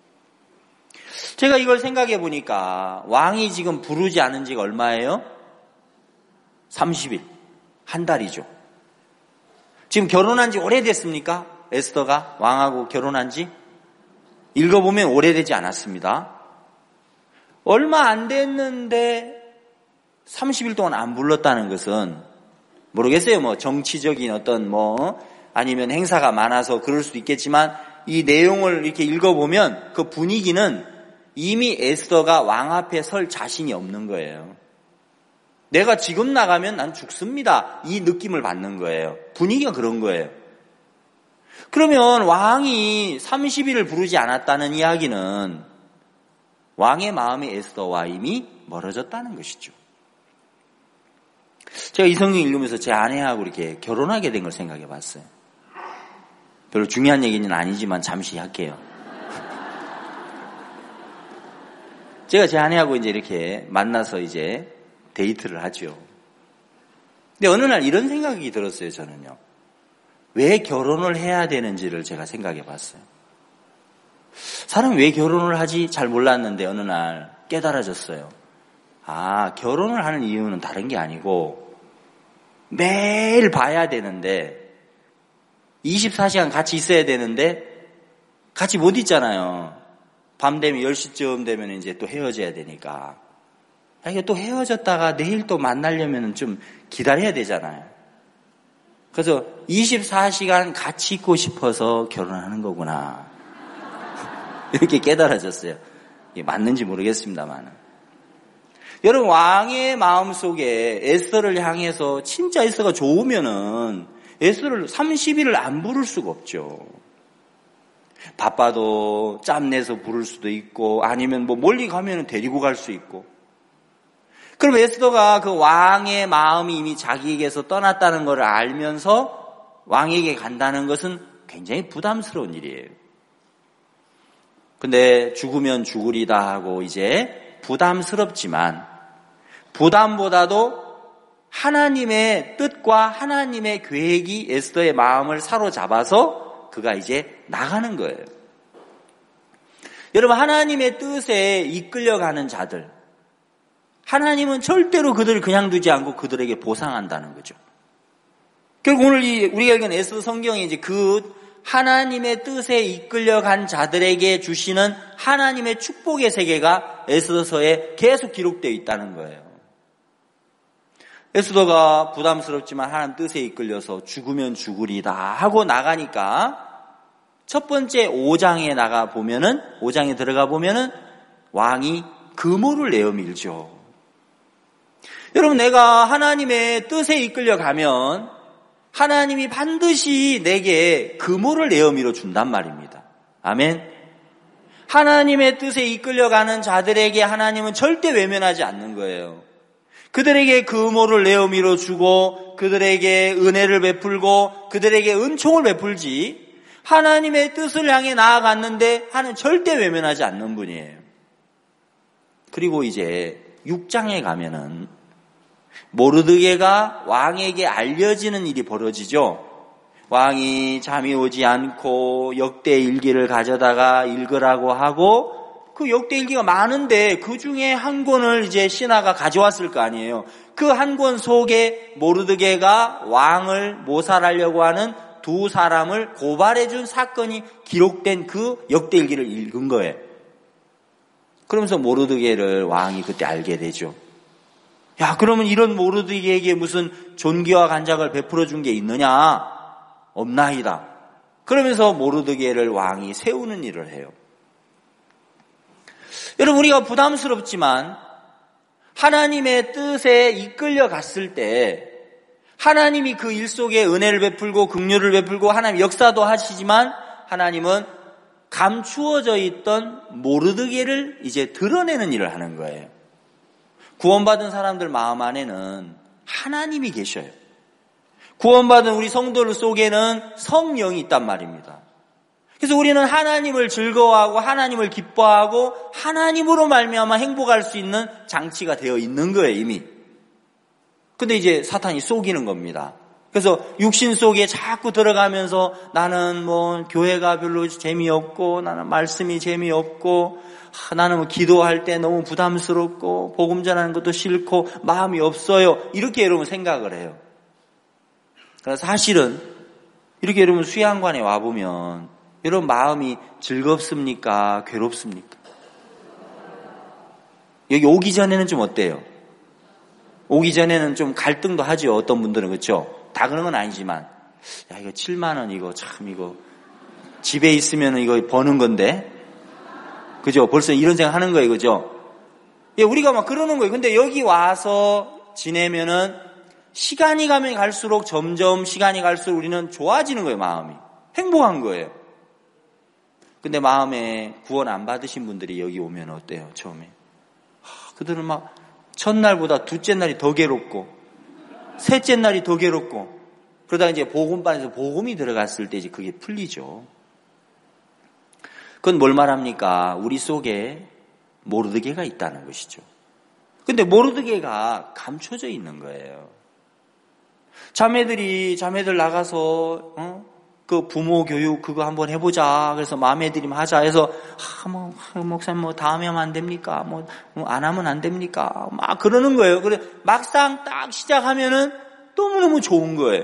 제가 이걸 생각해 보니까 왕이 지금 부르지 않은 지가 얼마예요? 30일. 한 달이죠. 지금 결혼한 지 오래됐습니까? 에스더가 왕하고 결혼한 지? 읽어보면 오래되지 않았습니다. 얼마 안 됐는데 30일 동안 안 불렀다는 것은 모르겠어요. 뭐 정치적인 어떤 아니면 행사가 많아서 그럴 수도 있겠지만 이 내용을 이렇게 읽어보면 그 분위기는 이미 에스더가 왕 앞에 설 자신이 없는 거예요. 내가 지금 나가면 난 죽습니다. 이 느낌을 받는 거예요. 분위기가 그런 거예요. 그러면 왕이 30일을 부르지 않았다는 이야기는 왕의 마음이 에스더와 이미 멀어졌다는 것이죠. 제가 이 성경 읽으면서 제 아내하고 이렇게 결혼하게 된 걸 생각해 봤어요. 별로 중요한 얘기는 아니지만 잠시 할게요. 제가 제 아내하고 이제 이렇게 만나서 이제 데이트를 하죠. 근데 어느 날 이런 생각이 들었어요, 저는요. 왜 결혼을 해야 되는지를 제가 생각해 봤어요. 사람이 왜 결혼을 하지 잘 몰랐는데 어느 날 깨달아졌어요. 결혼을 하는 이유는 다른 게 아니고 매일 봐야 되는데 24시간 같이 있어야 되는데 같이 못 있잖아요. 밤 되면 10시쯤 되면 이제 또 헤어져야 되니까. 이게 또 헤어졌다가 내일 또 만나려면 좀 기다려야 되잖아요. 그래서 24시간 같이 있고 싶어서 결혼하는 거구나. 이렇게 깨달아졌어요. 이게 맞는지 모르겠습니다만. 여러분, 왕의 마음속에 에스더를 향해서 진짜 에스더가 좋으면은 에스더를 30일을 안 부를 수가 없죠. 바빠도 짬내서 부를 수도 있고 아니면 뭐 멀리 가면은 데리고 갈 수 있고. 그럼 에스더가 그 왕의 마음이 이미 자기에게서 떠났다는 걸 알면서 왕에게 간다는 것은 굉장히 부담스러운 일이에요. 근데 죽으면 죽으리다 하고 이제 부담스럽지만 부담보다도 하나님의 뜻과 하나님의 계획이 에스더의 마음을 사로잡아서 그가 이제 나가는 거예요. 여러분, 하나님의 뜻에 이끌려가는 자들, 하나님은 절대로 그들을 그냥 두지 않고 그들에게 보상한다는 거죠. 결국 오늘 우리가 읽은 에스더 성경에 이제 그 하나님의 뜻에 이끌려간 자들에게 주시는 하나님의 축복의 세계가 에스더서에 계속 기록되어 있다는 거예요. 에스더가 부담스럽지만 하나님 뜻에 이끌려서 죽으면 죽으리다 하고 나가니까 첫 번째 5장에 나가 보면은 5장에 들어가 보면은 왕이 금오를 내어 밀죠. 여러분, 내가 하나님의 뜻에 이끌려가면 하나님이 반드시 내게 금오를 내어 밀어 준단 말입니다. 아멘. 하나님의 뜻에 이끌려가는 자들에게 하나님은 절대 외면하지 않는 거예요. 그들에게 금오를 내어 밀어 주고 그들에게 은혜를 베풀고 그들에게 은총을 베풀지 하나님의 뜻을 향해 나아갔는데 하나님 절대 외면하지 않는 분이에요. 그리고 이제 6장에 가면은 모르드게가 왕에게 알려지는 일이 벌어지죠. 왕이 잠이 오지 않고 역대 일기를 가져다가 읽으라고 하고 그 역대 일기가 많은데 그 중에 한 권을 이제 신하가 가져왔을 거 아니에요. 그 한 권 속에 모르드게가 왕을 모살하려고 하는 두 사람을 고발해 준 사건이 기록된 그 역대 일기를 읽은 거예요. 그러면서 모르드게를 왕이 그때 알게 되죠. 야, 그러면 이런 모르드게에게 무슨 존귀와 간작을 베풀어 준 게 있느냐? 없나이다. 그러면서 모르드게를 왕이 세우는 일을 해요. 여러분, 우리가 부담스럽지만 하나님의 뜻에 이끌려 갔을 때 하나님이 그 일 속에 은혜를 베풀고 긍휼을 베풀고 하나님 역사도 하시지만 하나님은 감추어져 있던 모르드게를 이제 드러내는 일을 하는 거예요. 구원받은 사람들 마음 안에는 하나님이 계셔요. 구원받은 우리 성도들 속에는 성령이 있단 말입니다. 그래서 우리는 하나님을 즐거워하고 하나님을 기뻐하고 하나님으로 말미암아 행복할 수 있는 장치가 되어 있는 거예요, 이미. 근데 이제 사탄이 속이는 겁니다. 그래서 육신 속에 자꾸 들어가면서 나는 뭐 교회가 별로 재미없고 나는 말씀이 재미없고 나는 뭐 기도할 때 너무 부담스럽고 복음 전하는 것도 싫고 마음이 없어요. 이렇게 여러분 생각을 해요. 그래서 사실은 이렇게 여러분 수양관에 와보면 여러분 마음이 즐겁습니까? 괴롭습니까? 여기 오기 전에는 좀 어때요? 오기 전에는 좀 갈등도 하죠. 어떤 분들은. 그렇죠? 다 그런 건 아니지만 야, 이거 7만 원 이거 참 이거 집에 있으면 이거 버는 건데 그죠? 벌써 이런 생각 하는 거예요. 그죠? 예, 우리가 막 그러는 거예요. 근데 여기 와서 지내면은 시간이 가면 갈수록 점점 시간이 갈수록 우리는 좋아지는 거예요. 마음이. 행복한 거예요. 근데 마음에 구원 안 받으신 분들이 여기 오면 어때요? 처음에. 그들은 막 첫날보다 둘째 날이 더 괴롭고 셋째 날이 더 괴롭고 그러다 이제 복음반에서 복음이 들어갔을 때 이제 그게 풀리죠. 그건 뭘 말합니까? 우리 속에 모르드게가 있다는 것이죠. 근데 모르드게가 감춰져 있는 거예요. 자매들 나가서 그 부모 교육 그거 한번 해보자. 그래서 마음에 들이면 하자 해서 목사님 뭐 다음에 하면 안 됩니까? 뭐 안 하면 안 됩니까? 막 그러는 거예요. 그래 막상 딱 시작하면은 너무너무 좋은 거예요.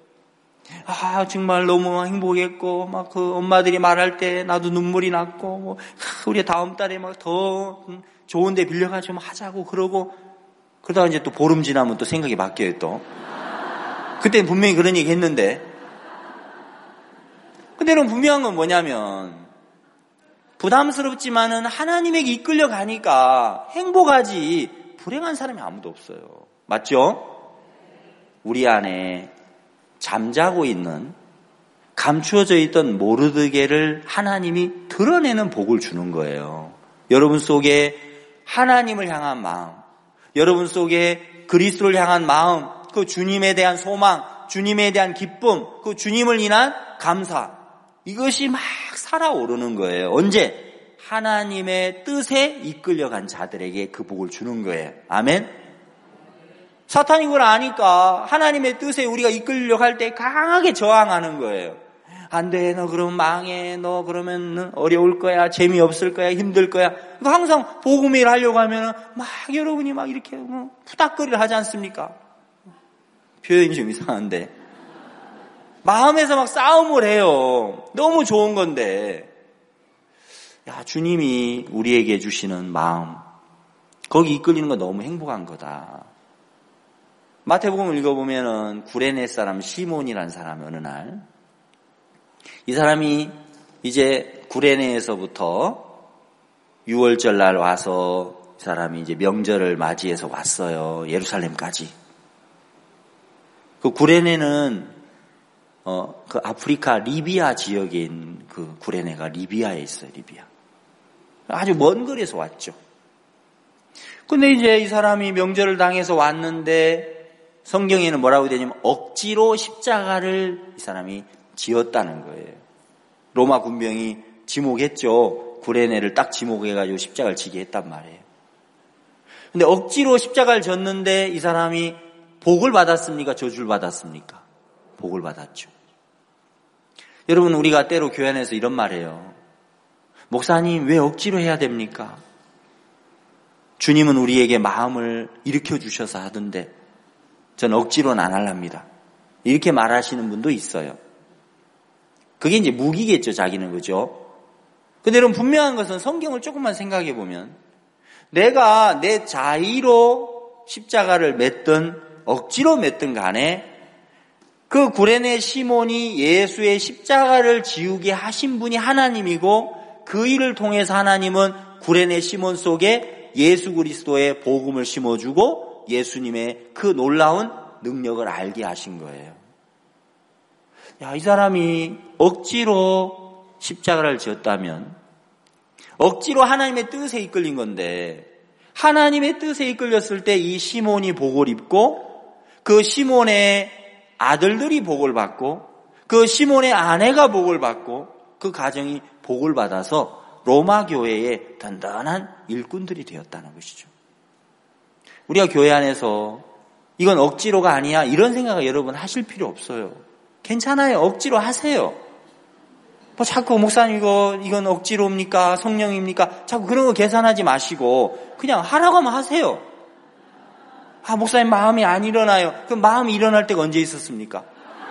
정말 너무 행복했고 막 그 엄마들이 말할 때 나도 눈물이 났고 뭐 우리 다음 달에 막 더 좋은 데 빌려가지고 하자고 그러고 그러다가 이제 또 보름 지나면 또 생각이 바뀌어요. 또 그때는 분명히 그런 얘기 했는데 근데 여러분 분명한 건 뭐냐면 부담스럽지만은 하나님에게 이끌려 가니까 행복하지 불행한 사람이 아무도 없어요. 맞죠? 우리 안에 잠자고 있는, 감추어져 있던 모르드게를 하나님이 드러내는 복을 주는 거예요. 여러분 속에 하나님을 향한 마음, 여러분 속에 그리스도를 향한 마음, 그 주님에 대한 소망, 주님에 대한 기쁨, 그 주님을 인한 감사, 이것이 막 살아오르는 거예요. 언제? 하나님의 뜻에 이끌려간 자들에게 그 복을 주는 거예요. 아멘? 사탄이 그걸 아니까 하나님의 뜻에 우리가 이끌려고 할 때 강하게 저항하는 거예요. 안 돼, 너 그러면 망해, 너 그러면 어려울 거야, 재미없을 거야, 힘들 거야. 항상 복음의 일 하려고 하면 막 여러분이 막 이렇게 푸닥거리를 하지 않습니까? 표현이 좀 이상한데. 마음에서 막 싸움을 해요. 너무 좋은 건데. 야, 주님이 우리에게 주시는 마음, 거기 이끌리는 건 너무 행복한 거다. 마태복음 읽어보면은 구레네 사람 시몬이라는 사람이 어느 날, 이 사람이 이제 구레네에서부터 6월절 날 와서 이 사람이 이제 명절을 맞이해서 왔어요. 예루살렘까지. 그 구레네는 그 아프리카 리비아 지역에 있는 그 구레네가 리비아에 있어요. 리비아. 아주 먼 거리에서 왔죠. 근데 이제 이 사람이 명절을 당해서 왔는데 성경에는 뭐라고 되냐면 억지로 십자가를 이 사람이 지었다는 거예요. 로마 군병이 지목했죠. 구레네를 딱 지목해가지고 십자가를 지게 했단 말이에요. 근데 억지로 십자가를 졌는데 이 사람이 복을 받았습니까? 저주를 받았습니까? 복을 받았죠. 여러분, 우리가 때로 교회 안에서 이런 말 해요. 목사님, 왜 억지로 해야 됩니까? 주님은 우리에게 마음을 일으켜 주셔서 하던데 전 억지로는 안 하랍니다. 이렇게 말하시는 분도 있어요. 그게 이제 무기겠죠, 자기는. 그죠? 근데 여러분, 분명한 것은 성경을 조금만 생각해 보면 내가 내 자의로 십자가를 맺든 억지로 맺든 간에 그 구레네 시몬이 예수의 십자가를 지우게 하신 분이 하나님이고 그 일을 통해서 하나님은 구레네 시몬 속에 예수 그리스도의 복음을 심어주고 예수님의 그 놀라운 능력을 알게 하신 거예요. 야, 이 사람이 억지로 십자가를 지었다면 억지로 하나님의 뜻에 이끌린 건데 하나님의 뜻에 이끌렸을 때 이 시몬이 복을 입고 그 시몬의 아들들이 복을 받고 그 시몬의 아내가 복을 받고 그 가정이 복을 받아서 로마 교회의 든든한 일꾼들이 되었다는 것이죠. 우리가 교회 안에서 이건 억지로가 아니야 이런 생각을 여러분 하실 필요 없어요. 괜찮아요. 억지로 하세요. 뭐 자꾸 목사님 이건 억지로입니까? 성령입니까? 자꾸 그런 거 계산하지 마시고 그냥 하라고 하면 하세요. 아, 목사님 마음이 안 일어나요. 그럼 마음이 일어날 때가 언제 있었습니까?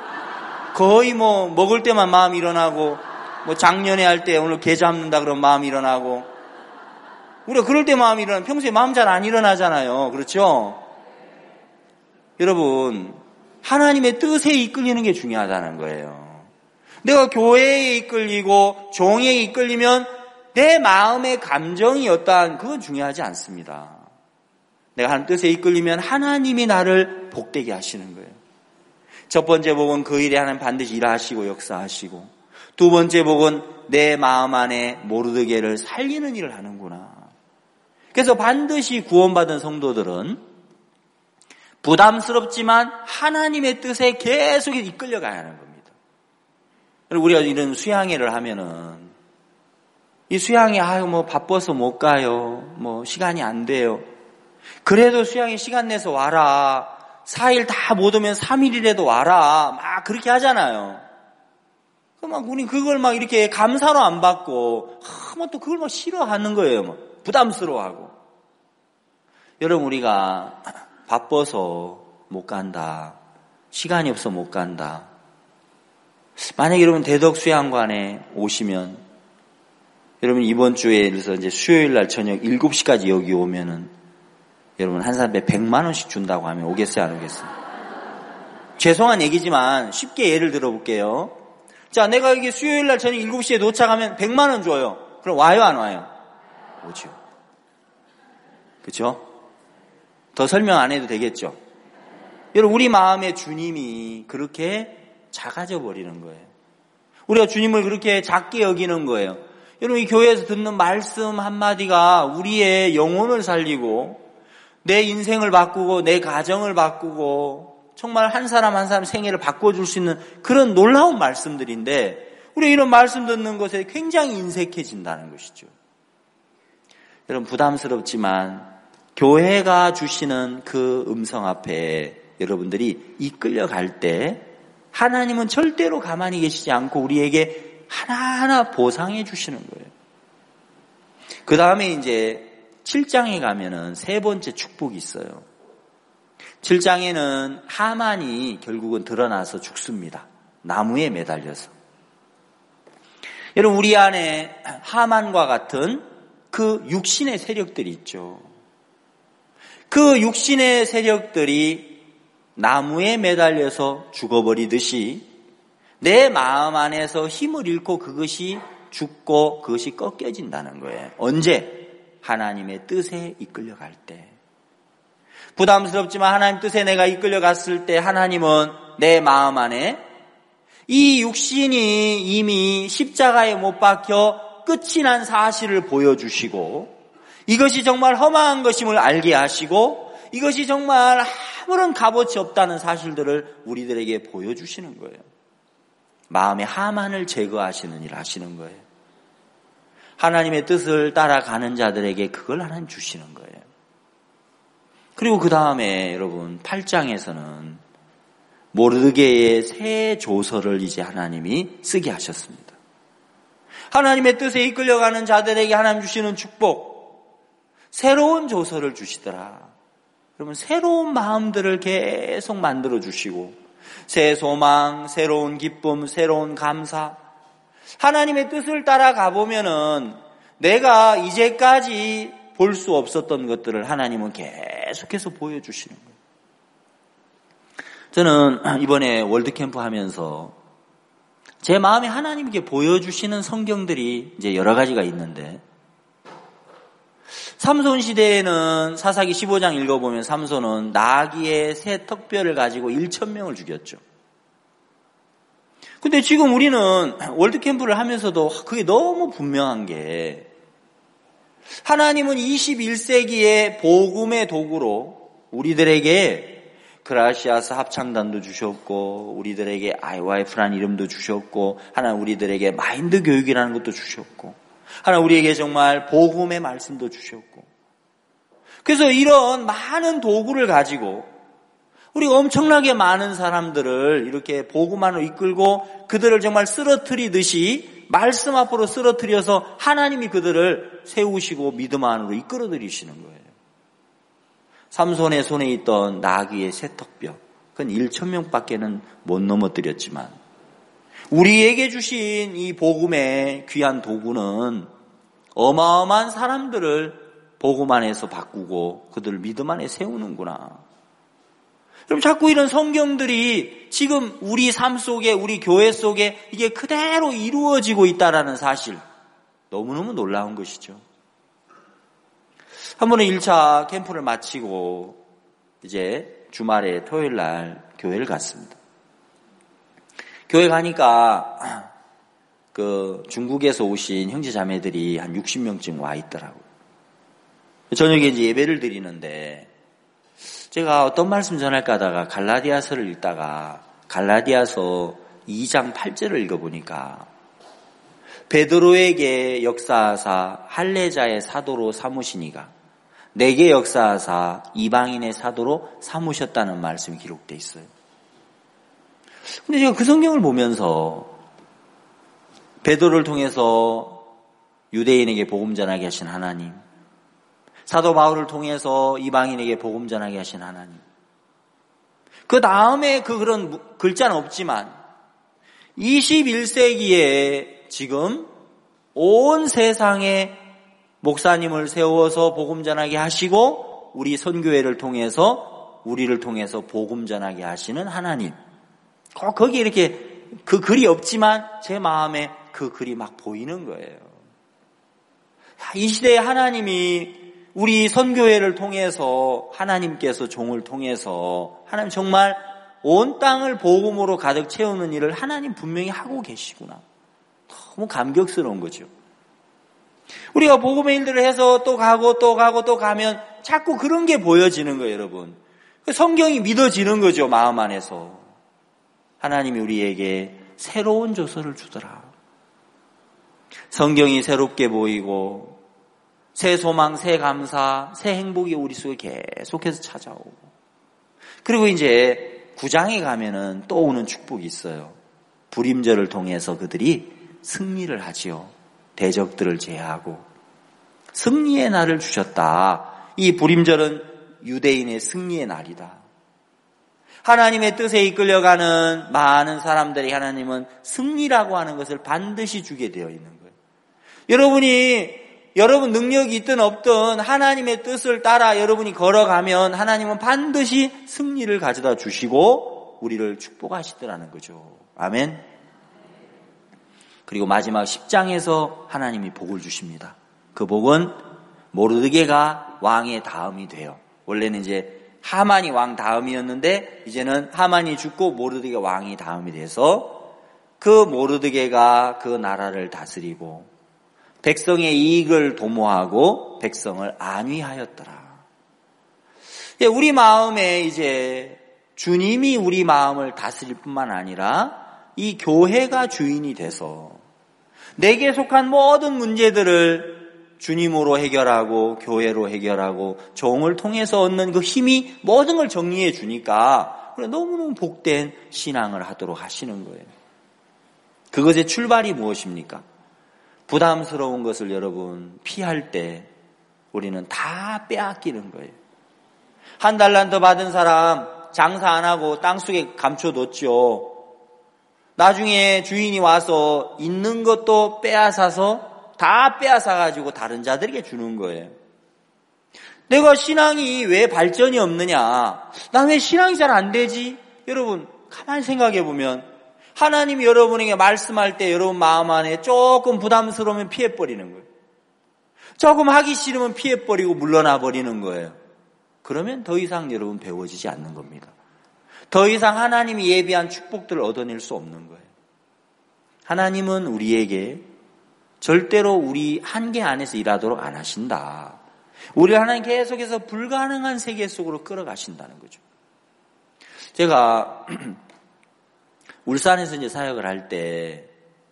거의 뭐 먹을 때만 마음이 일어나고 뭐 작년에 할 때 오늘 개 잡는다 그러면 마음이 일어나고 우리가 그럴 때 마음이 일어나면 평소에 마음 잘 안 일어나잖아요. 그렇죠? 여러분, 하나님의 뜻에 이끌리는 게 중요하다는 거예요. 내가 교회에 이끌리고 종에 이끌리면 내 마음의 감정이 어떠한 그건 중요하지 않습니다. 내가 하나님 뜻에 이끌리면 하나님이 나를 복되게 하시는 거예요. 첫 번째 복은 그 일에 하나님 반드시 일하시고 역사하시고 두 번째 복은 내 마음 안에 모르드게를 살리는 일을 하는구나. 그래서 반드시 구원받은 성도들은 부담스럽지만 하나님의 뜻에 계속 이끌려가야 하는 겁니다. 우리가 이런 수양회를 하면은 이 수양회 뭐 바빠서 못 가요. 뭐 시간이 안 돼요. 그래도 수양회 시간 내서 와라. 4일 다 못 오면 3일이라도 와라. 막 그렇게 하잖아요. 막 우리 그걸 막 이렇게 감사로 안 받고 뭐 또 그걸 막 싫어하는 거예요. 뭐 부담스러워하고. 여러분, 우리가 바빠서 못 간다. 시간이 없어 못 간다. 만약에 여러분 대덕 수양관에 오시면 여러분 이번 주에 그래서 이제 수요일 날 저녁 7시까지 여기 오면은 여러분 한 사람에 100만 원씩 준다고 하면 오겠어요, 안 오겠어요? 죄송한 얘기지만 쉽게 예를 들어볼게요. 자, 내가 여기 수요일 날 저녁 7시에 도착하면 100만 원 줘요. 그럼 와요, 안 와요? 오죠. 그렇죠? 더 설명 안 해도 되겠죠? 여러분, 우리 마음의 주님이 그렇게 작아져 버리는 거예요. 우리가 주님을 그렇게 작게 여기는 거예요. 여러분, 이 교회에서 듣는 말씀 한마디가 우리의 영혼을 살리고 내 인생을 바꾸고 내 가정을 바꾸고 정말 한 사람 한 사람 생애를 바꿔줄 수 있는 그런 놀라운 말씀들인데, 우리 이런 말씀 듣는 것에 굉장히 인색해진다는 것이죠. 여러분, 부담스럽지만 교회가 주시는 그 음성 앞에 여러분들이 이끌려갈 때 하나님은 절대로 가만히 계시지 않고 우리에게 하나하나 보상해 주시는 거예요. 그 다음에 이제 7장에 가면은 세 번째 축복이 있어요. 7장에는 하만이 결국은 드러나서 죽습니다. 나무에 매달려서. 여러분, 우리 안에 하만과 같은 그 육신의 세력들이 있죠. 그 육신의 세력들이 나무에 매달려서 죽어버리듯이 내 마음 안에서 힘을 잃고 그것이 죽고 그것이 꺾여진다는 거예요. 언제? 하나님의 뜻에 이끌려갈 때. 부담스럽지만 하나님 뜻에 내가 이끌려갔을 때 하나님은 내 마음 안에 이 육신이 이미 십자가에 못 박혀 끝이 난 사실을 보여주시고, 이것이 정말 험한 것임을 알게 하시고, 이것이 정말 아무런 값어치 없다는 사실들을 우리들에게 보여주시는 거예요. 마음의 하만을 제거하시는 일을 하시는 거예요. 하나님의 뜻을 따라가는 자들에게 그걸 하나님 주시는 거예요. 그리고 그 다음에 여러분 8장에서는 모르드게의 새 조서를 이제 하나님이 쓰게 하셨습니다. 하나님의 뜻에 이끌려가는 자들에게 하나님 주시는 축복, 새로운 조서를 주시더라. 그러면 새로운 마음들을 계속 만들어 주시고, 새 소망, 새로운 기쁨, 새로운 감사, 하나님의 뜻을 따라가 보면은 내가 이제까지 볼 수 없었던 것들을 하나님은 계속해서 보여주시는 거예요. 저는 이번에 월드캠프 하면서 제 마음에 하나님께 보여주시는 성경들이 이제 여러 가지가 있는데, 삼손 시대에는 사사기 15장 읽어보면 삼손은 나귀의 새 턱뼈를 가지고 1,000명을 죽였죠. 근데 지금 우리는 월드캠프를 하면서도 그게 너무 분명한 게, 하나님은 21세기의 복음의 도구로 우리들에게 그라시아스 합창단도 주셨고, 우리들에게 IYF라는 이름도 주셨고, 하나님 우리들에게 마인드 교육이라는 것도 주셨고, 하나님 우리에게 정말 복음의 말씀도 주셨고, 그래서 이런 많은 도구를 가지고 우리가 엄청나게 많은 사람들을 이렇게 복음 안으로 이끌고 그들을 정말 쓰러뜨리듯이 말씀 앞으로 쓰러뜨려서 하나님이 그들을 세우시고 믿음 안으로 이끌어들이시는 거예요. 삼손의 손에 있던 나귀의 새 턱뼈, 그건 1,000명밖에는 못 넘어뜨렸지만 우리에게 주신 이 복음의 귀한 도구는 어마어마한 사람들을 복음 안에서 바꾸고 그들을 믿음 안에 세우는구나. 그럼 자꾸 이런 성경들이 지금 우리 삶 속에, 우리 교회 속에 이게 그대로 이루어지고 있다는 사실, 너무너무 놀라운 것이죠. 한 번은 1차 캠프를 마치고 이제 주말에 토요일 날 교회를 갔습니다. 교회 가니까 그 중국에서 오신 형제 자매들이 한 60명쯤 와 있더라고요. 저녁에 이제 예배를 드리는데 제가 어떤 말씀 전할까 하다가 갈라디아서를 읽다가 갈라디아서 2장 8절을 읽어보니까 베드로에게 역사하사 할례자의 사도로 삼으시니가 내게 역사하사 이방인의 사도로 삼으셨다는 말씀이 기록되어 있어요. 근데 제가 그 성경을 보면서 베드로를 통해서 유대인에게 복음 전하게 하신 하나님, 사도 바울을 통해서 이방인에게 복음 전하게 하신 하나님, 그 다음에 그런 글자는 없지만 21세기에 지금 온 세상에 목사님을 세워서 복음 전하게 하시고 우리 선교회를 통해서 우리를 통해서 복음 전하게 하시는 하나님, 거기 이렇게 그 글이 없지만 제 마음에 그 글이 막 보이는 거예요. 이 시대에 하나님이 우리 선교회를 통해서 하나님께서 종을 통해서 하나님 정말 온 땅을 복음으로 가득 채우는 일을 하나님 분명히 하고 계시구나. 너무 감격스러운 거죠. 우리가 복음의 일들을 해서 또 가고 또 가고 또 가면 자꾸 그런 게 보여지는 거예요, 여러분. 성경이 믿어지는 거죠, 마음 안에서. 하나님이 우리에게 새로운 조서를 주더라. 성경이 새롭게 보이고 새 소망, 새 감사, 새 행복이 우리 속에 계속해서 찾아오고, 그리고 이제 9장에 가면은 또 오는 축복이 있어요. 불임절을 통해서 그들이 승리를 하지요. 대적들을 제하고 승리의 날을 주셨다. 이 불임절은 유대인의 승리의 날이다. 하나님의 뜻에 이끌려가는 많은 사람들이 하나님은 승리라고 하는 것을 반드시 주게 되어 있는 거예요. 여러분 능력이 있든 없든 하나님의 뜻을 따라 여러분이 걸어가면 하나님은 반드시 승리를 가져다 주시고 우리를 축복하시더라는 거죠. 아멘. 그리고 마지막 10장에서 하나님이 복을 주십니다. 그 복은 모르드게가 왕의 다음이 돼요. 원래는 이제 하만이 왕 다음이었는데 이제는 하만이 죽고 모르드게 왕이 다음이 돼서 그 모르드게가 그 나라를 다스리고 백성의 이익을 도모하고 백성을 안위하였더라. 우리 마음에 이제 주님이 우리 마음을 다스릴 뿐만 아니라 이 교회가 주인이 돼서 내게 속한 모든 문제들을 주님으로 해결하고 교회로 해결하고 종을 통해서 얻는 그 힘이 모든 걸 정리해 주니까 너무너무 복된 신앙을 하도록 하시는 거예요. 그것의 출발이 무엇입니까? 부담스러운 것을 여러분 피할 때 우리는 다 빼앗기는 거예요. 한 달란트 받은 사람 장사 안 하고 땅속에 감춰뒀죠. 나중에 주인이 와서 있는 것도 빼앗아서 다 빼앗아가지고 다른 자들에게 주는 거예요. 내가 신앙이 왜 발전이 없느냐? 난 왜 신앙이 잘 안 되지? 여러분 가만히 생각해 보면 하나님이 여러분에게 말씀할 때 여러분 마음 안에 조금 부담스러우면 피해버리는 거예요. 조금 하기 싫으면 피해버리고 물러나 버리는 거예요. 그러면 더 이상 여러분 배워지지 않는 겁니다. 더 이상 하나님이 예비한 축복들을 얻어낼 수 없는 거예요. 하나님은 우리에게 절대로 우리 한계 안에서 일하도록 안 하신다. 우리 하나님 계속해서 불가능한 세계 속으로 끌어가신다는 거죠. 제가 울산에서 이제 사역을 할 때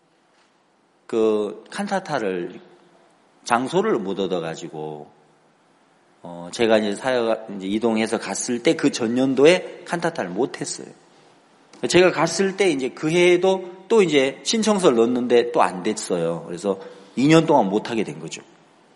그 칸타타를 장소를 못 얻어가지고 제가 이제 이제 이동해서 갔을 때 그 전년도에 칸타타를 못 했어요. 제가 갔을 때 이제 그 해에도 또 이제 신청서를 넣었는데 또 안 됐어요. 그래서 2년 동안 못 하게 된 거죠.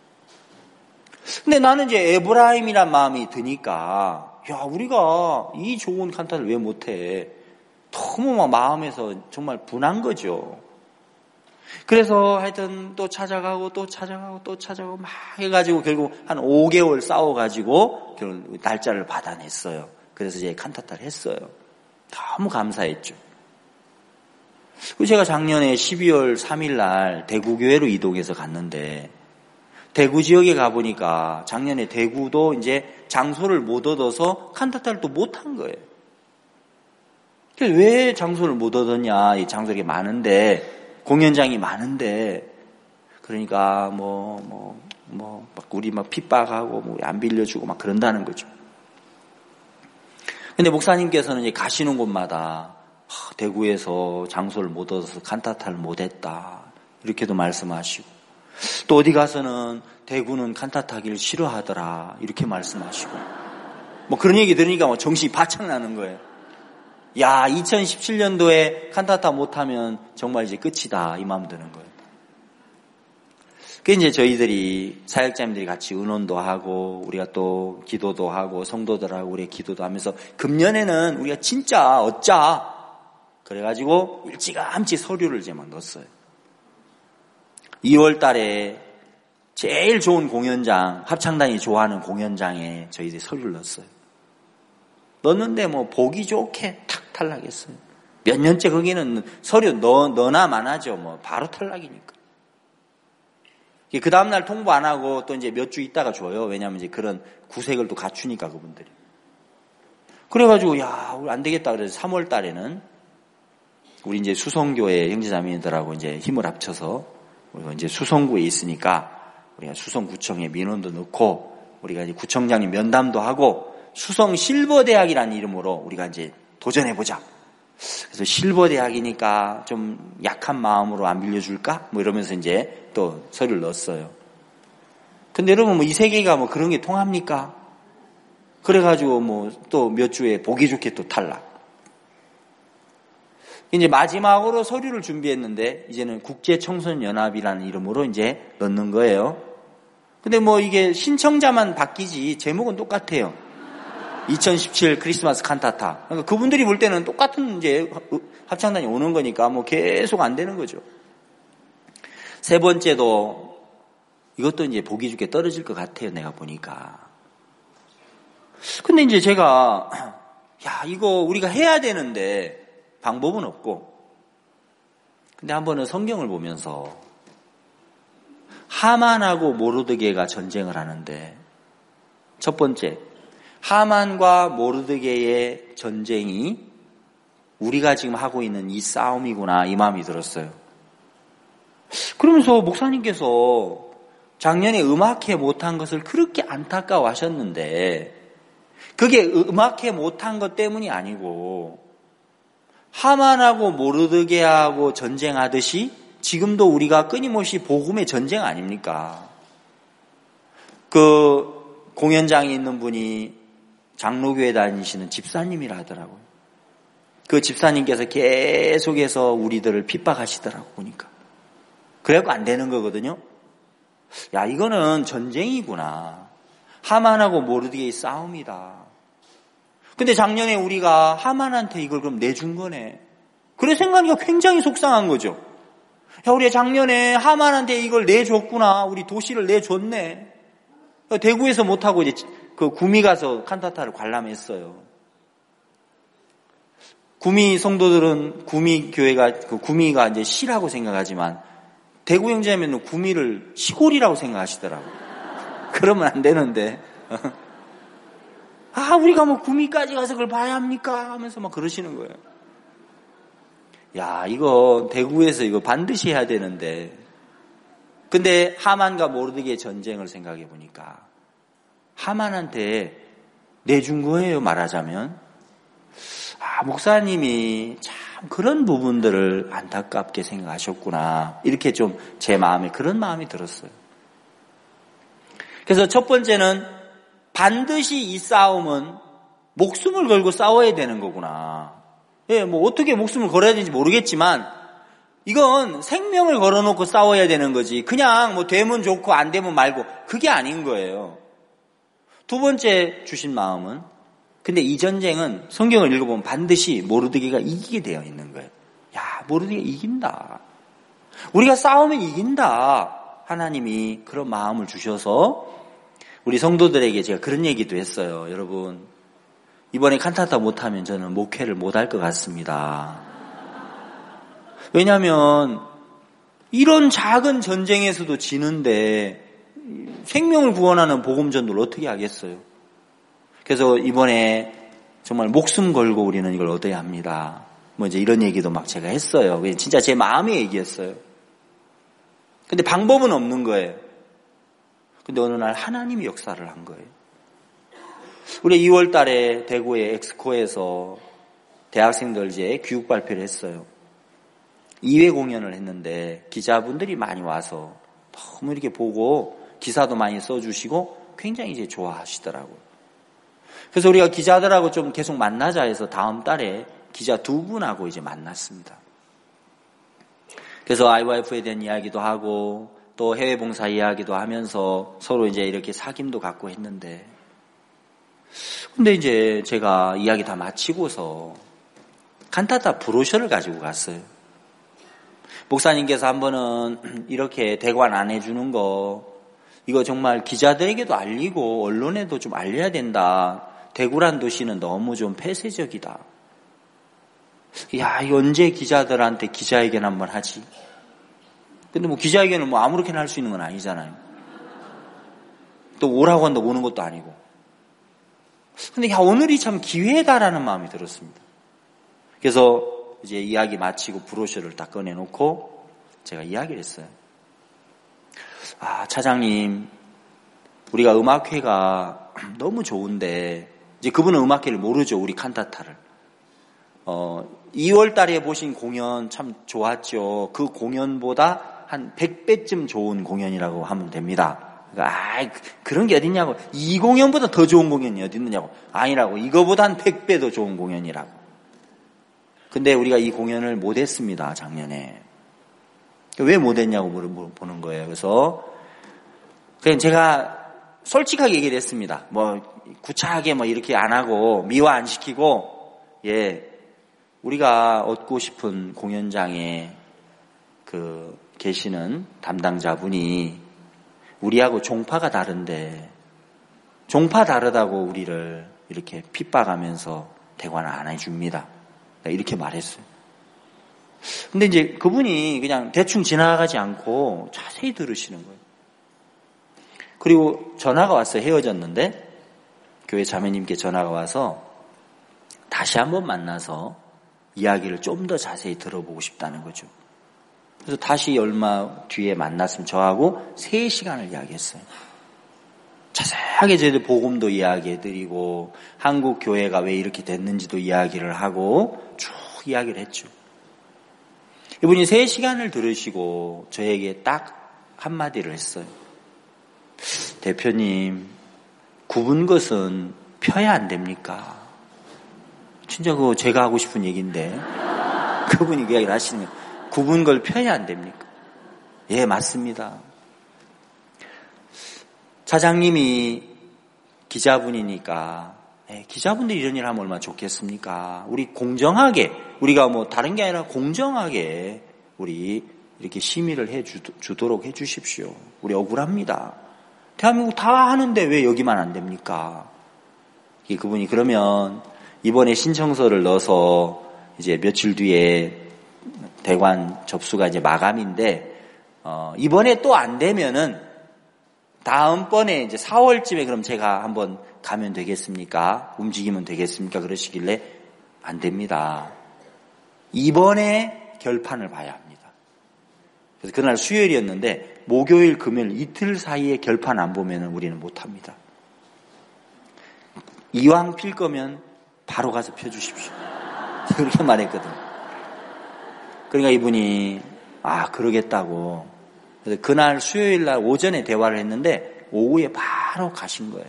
근데 나는 이제 에브라임이란 마음이 드니까 야, 우리가 이 좋은 칸타타를 왜 못 해? 너무 막 마음에서 정말 분한 거죠. 그래서 하여튼 또 찾아가고 막 해가지고 결국 한 5개월 싸워가지고 결국 날짜를 받아냈어요. 그래서 이제 칸타타를 했어요. 너무 감사했죠. 그리고 제가 작년에 12월 3일 날 대구교회로 이동해서 갔는데 대구 지역에 가보니까 작년에 대구도 이제 장소를 못 얻어서 칸타타를 또 못한 거예요. 왜 장소를 못 얻었냐? 이 장소가 많은데 공연장이 많은데 그러니까 막 우리 막 핍박하고 뭐 안 빌려주고 막 그런다는 거죠. 근데 목사님께서는 이제 가시는 곳마다 대구에서 장소를 못 얻어서 칸타타를 못 했다 이렇게도 말씀하시고 또 어디 가서는 대구는 칸타타 하기를 싫어하더라 이렇게 말씀하시고 뭐 그런 얘기 들으니까 뭐 정신이 바짝 나는 거예요. 야, 2017년도에 칸타타 못하면 정말 이제 끝이다 이 마음 드는 거예요. 그 이제 저희들이 사역자님들이 같이 의논도 하고 우리가 또 기도도 하고 성도들하고 우리 기도도 하면서 금년에는 우리가 진짜 얻자 그래가지고 일찌감치 서류를 이제 막 넣었어요. 2월 달에 제일 좋은 공연장, 합창단이 좋아하는 공연장에 저희들이 서류를 넣었어요. 넣었는데 뭐 보기 좋게 탁 탈락했어요. 몇 년째 거기는 서류 넣나 마나죠. 뭐 바로 탈락이니까. 그 다음날 통보 안 하고 또 이제 몇 주 있다가 줘요. 왜냐하면 이제 그런 구색을 또 갖추니까 그분들이. 그래가지고 야, 우리 안 되겠다 그래서 3월 달에는 우리 이제 수성교회 형제자매들하고 이제 힘을 합쳐서 우리가 이제 수성구에 있으니까 우리가 수성구청에 민원도 넣고 우리가 이제 구청장님 면담도 하고 수성 실버대학이라는 이름으로 우리가 이제 도전해보자. 그래서 실버대학이니까 좀 약한 마음으로 안 빌려줄까? 뭐 이러면서 이제 또 서류를 넣었어요. 근데 여러분 뭐 이 세계가 뭐 그런 게 통합니까? 그래가지고 뭐 또 몇 주에 보기 좋게 또 탈락. 이제 마지막으로 서류를 준비했는데 이제는 국제청소년연합이라는 이름으로 이제 넣는 거예요. 근데 뭐 이게 신청자만 바뀌지 제목은 똑같아요. 2017 크리스마스 칸타타. 그러니까 그분들이 볼 때는 똑같은 이제 합창단이 오는 거니까 뭐 계속 안 되는 거죠. 세 번째도 이것도 이제 보기 좋게 떨어질 것 같아요. 내가 보니까. 근데 이제 제가 야 이거 우리가 해야 되는데 방법은 없고. 근데 한 번은 성경을 보면서 하만하고 모르드게가 전쟁을 하는데 첫 번째 하만과 모르드게의 전쟁이 우리가 지금 하고 있는 이 싸움이구나 이 마음이 들었어요. 그러면서 목사님께서 작년에 음악회 못한 것을 그렇게 안타까워하셨는데 그게 음악회 못한 것 때문이 아니고 하만하고 모르드게하고 전쟁하듯이 지금도 우리가 끊임없이 복음의 전쟁 아닙니까? 그 공연장에 있는 분이 장로교회 다니시는 집사님이라 하더라고요. 그 집사님께서 계속해서 우리들을 핍박하시더라고 보니까. 그래갖고 안 되는 거거든요. 야 이거는 전쟁이구나. 하만하고 모르드게의 싸움이다. 근데 작년에 우리가 하만한테 이걸 그럼 내준 거네. 그래 생각하니까 굉장히 속상한 거죠. 야 우리가 작년에 하만한테 이걸 내줬구나. 우리 도시를 내줬네. 대구에서 못하고 이제 그 구미 가서 칸타타를 관람했어요. 구미 성도들은 구미 교회가 그 구미가 이제 시라고 생각하지만 대구 형제자매는 구미를 시골이라고 생각하시더라고요. 그러면 안 되는데. 아, 우리가 뭐 구미까지 가서 그걸 봐야 합니까? 하면서 막 그러시는 거예요. 야, 이거 대구에서 이거 반드시 해야 되는데. 근데 하만과 모르드게의 전쟁을 생각해 보니까 하만한테 내준 거예요, 말하자면. 아, 목사님이 참 그런 부분들을 안타깝게 생각하셨구나. 이렇게 좀 제 마음에 그런 마음이 들었어요. 그래서 첫 번째는 반드시 이 싸움은 목숨을 걸고 싸워야 되는 거구나. 예, 뭐 어떻게 목숨을 걸어야 되는지 모르겠지만 이건 생명을 걸어놓고 싸워야 되는 거지. 그냥 뭐 되면 좋고 안 되면 말고 그게 아닌 거예요. 두 번째 주신 마음은 근데 이 전쟁은 성경을 읽어보면 반드시 모르드게가 이기게 되어 있는 거예요. 야, 모르드게가 이긴다. 우리가 싸우면 이긴다. 하나님이 그런 마음을 주셔서 우리 성도들에게 제가 그런 얘기도 했어요. 여러분, 이번에 칸타타 못하면 저는 목회를 못할 것 같습니다. 왜냐하면 이런 작은 전쟁에서도 지는데 생명을 구원하는 복음전도를 어떻게 하겠어요? 그래서 이번에 정말 목숨 걸고 우리는 이걸 얻어야 합니다. 뭐 이제 이런 얘기도 막 제가 했어요. 진짜 제 마음의 얘기였어요. 근데 방법은 없는 거예요. 근데 어느 날 하나님이 역사를 한 거예요. 우리 2월 달에 대구의 엑스코에서 대학생들 이제 교육 발표를 했어요. 2회 공연을 했는데 기자분들이 많이 와서 너무 이렇게 보고 기사도 많이 써주시고 굉장히 이제 좋아하시더라고요. 그래서 우리가 기자들하고 좀 계속 만나자 해서 다음 달에 기자 2분하고 이제 만났습니다. 그래서 IYF에 대한 이야기도 하고 또 해외 봉사 이야기도 하면서 서로 이제 이렇게 사귐도 갖고 했는데 근데 이제 제가 이야기 다 마치고서 칸타타 브로셔를 가지고 갔어요. 목사님께서 한 번은 이렇게 대관 안 해주는 거 이거 정말 기자들에게도 알리고 언론에도 좀 알려야 된다. 대구란 도시는 너무 좀 폐쇄적이다. 야, 이거 언제 기자들한테 기자회견 한번 하지? 근데 뭐 기자회견을 뭐 아무렇게나 할 수 있는 건 아니잖아요. 또 오라고 한다고 오는 것도 아니고. 근데 야, 오늘이 참 기회다라는 마음이 들었습니다. 그래서 이제 이야기 마치고 브로셔를 딱 꺼내놓고 제가 이야기를 했어요. 아, 차장님, 우리가 음악회가 너무 좋은데, 이제 그분은 음악회를 모르죠, 우리 칸타타를. 2월 달에 보신 공연 참 좋았죠. 그 공연보다 한 100배쯤 좋은 공연이라고 하면 됩니다. 그러니까, 그런 게 어딨냐고. 이 공연보다 더 좋은 공연이 어디 있느냐고. 아니라고. 이거보다 한 100배 더 좋은 공연이라고. 근데 우리가 이 공연을 못했습니다, 작년에. 왜 못했냐고 물어보는 거예요. 그래서 그냥 제가 솔직하게 얘기를 했습니다. 뭐 구차하게 뭐 이렇게 안 하고 미화 안 시키고, 예, 우리가 얻고 싶은 공연장에 그 계시는 담당자분이 우리하고 종파가 다른데, 종파 다르다고 우리를 이렇게 핍박하면서 대관을 안 해줍니다. 이렇게 말했어요. 근데 이제 그분이 그냥 대충 지나가지 않고 자세히 들으시는 거예요. 그리고 전화가 왔어요. 헤어졌는데 교회 자매님께 전화가 와서 다시 한번 만나서 이야기를 좀 더 자세히 들어보고 싶다는 거죠. 그래서 다시 얼마 뒤에 만났으면 저하고 3시간을 이야기했어요. 자세하게 저희들 복음도 이야기해드리고 한국 교회가 왜 이렇게 됐는지도 이야기를 하고 쭉 이야기를 했죠. 이분이 3시간을 들으시고 저에게 딱 한마디를 했어요. 대표님, 굽은 것은 펴야 안 됩니까? 진짜 그거 제가 하고 싶은 얘기인데 그분이 그 이야기를 하시는 거예요. 굽은 걸 펴야 안 됩니까? 예, 맞습니다. 차장님이 기자분이니까, 기자분들이 이런 일 하면 얼마나 좋겠습니까? 우리 공정하게, 우리가 뭐 다른 게 아니라 공정하게 우리 이렇게 심의를 해주도록 해주십시오. 우리 억울합니다. 대한민국 다 하는데 왜 여기만 안 됩니까? 그분이 그러면 이번에 신청서를 넣어서 이제 며칠 뒤에 대관 접수가 이제 마감인데, 이번에 또 안 되면은 다음번에 이제 4월쯤에 그럼 제가 한번 가면 되겠습니까? 움직이면 되겠습니까? 그러시길래 안 됩니다. 이번에 결판을 봐야 합니다. 그래서 그날 수요일이었는데 목요일, 금요일 이틀 사이에 결판 안 보면 우리는 못 합니다. 이왕 필 거면 바로 가서 펴주십시오. 그렇게 말했거든요. 그러니까 이분이 그러겠다고. 그래서 그날 수요일 날 오전에 대화를 했는데 오후에 바로 가신 거예요.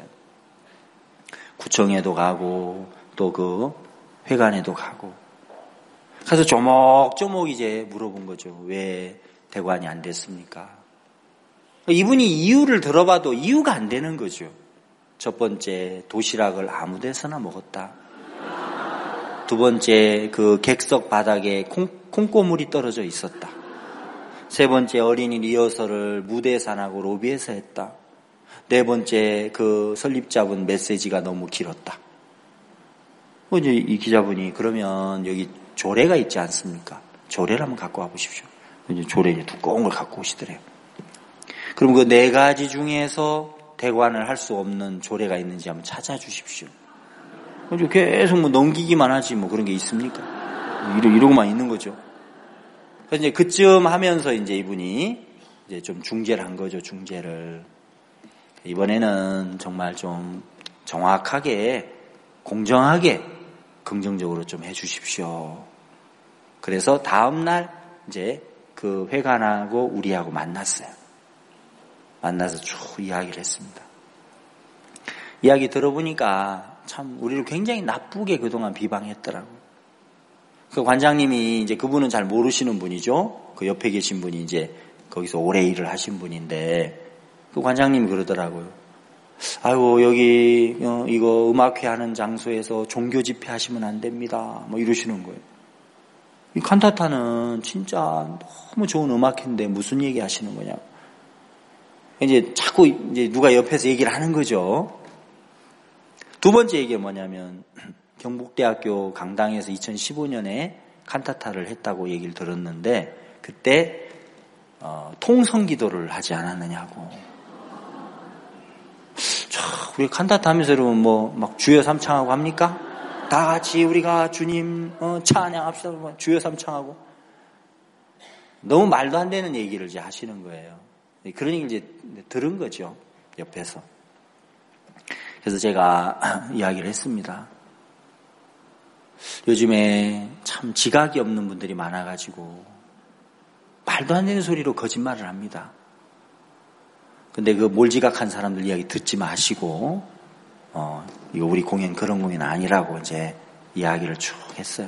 구청에도 가고 또 그 회관에도 가고. 그래서 조목조목 이제 물어본 거죠. 왜 대관이 안 됐습니까? 이분이 이유를 들어봐도 이유가 안 되는 거죠. 첫 번째, 도시락을 아무 데서나 먹었다. 두 번째, 그 객석 바닥에 콩고물이 떨어져 있었다. 세 번째, 어린이 리허설을 무대에서 안 하고 로비에서 했다. 네 번째, 그 설립자분 메시지가 너무 길었다. 이제 이 기자분이 그러면 여기 조례가 있지 않습니까? 조례를 한번 갖고 와 보십시오. 이제 조례 두꺼운 걸 갖고 오시더래요. 그럼 그 4가지 중에서 대관을 할 수 없는 조례가 있는지 한번 찾아주십시오. 계속 뭐 넘기기만 하지 뭐 그런 게 있습니까? 이러고만 있는 거죠. 그래서 이제 그쯤 하면서 이제 이분이 이제 좀 중재를 한 거죠, 중재를. 이번에는 정말 좀 정확하게, 공정하게, 긍정적으로 좀 해주십시오. 그래서 다음날 이제 그 회관하고 우리하고 만났어요. 만나서 쭉 이야기를 했습니다. 이야기 들어보니까 참 우리를 굉장히 나쁘게 그동안 비방했더라고요. 그 관장님이 이제 그분은 잘 모르시는 분이죠. 그 옆에 계신 분이 이제 거기서 오래 일을 하신 분인데 그 관장님이 그러더라고요. 아이고 여기 이거 음악회 하는 장소에서 종교 집회 하시면 안 됩니다. 뭐 이러시는 거예요. 이 칸타타는 진짜 너무 좋은 음악회인데 무슨 얘기 하시는 거냐고. 이제 자꾸 이제 누가 옆에서 얘기를 하는 거죠. 두 번째 얘기가 뭐냐면 경북대학교 강당에서 2015년에 칸타타를 했다고 얘기를 들었는데 그때 통성 기도를 하지 않았느냐고. 우리 칸타타 하면서 여러분 막 주여 삼창하고 합니까? 다 같이 우리가 주님 찬양합시다. 주여 삼창하고. 너무 말도 안 되는 얘기를 이제 하시는 거예요. 그런 얘기를 이제 들은 거죠. 옆에서. 그래서 제가 이야기를 했습니다. 요즘에 참 지각이 없는 분들이 많아가지고 말도 안 되는 소리로 거짓말을 합니다. 근데 그 몰지각한 사람들 이야기 듣지 마시고, 이거 우리 공연 그런 공연 아니라고 이제 이야기를 쭉 했어요.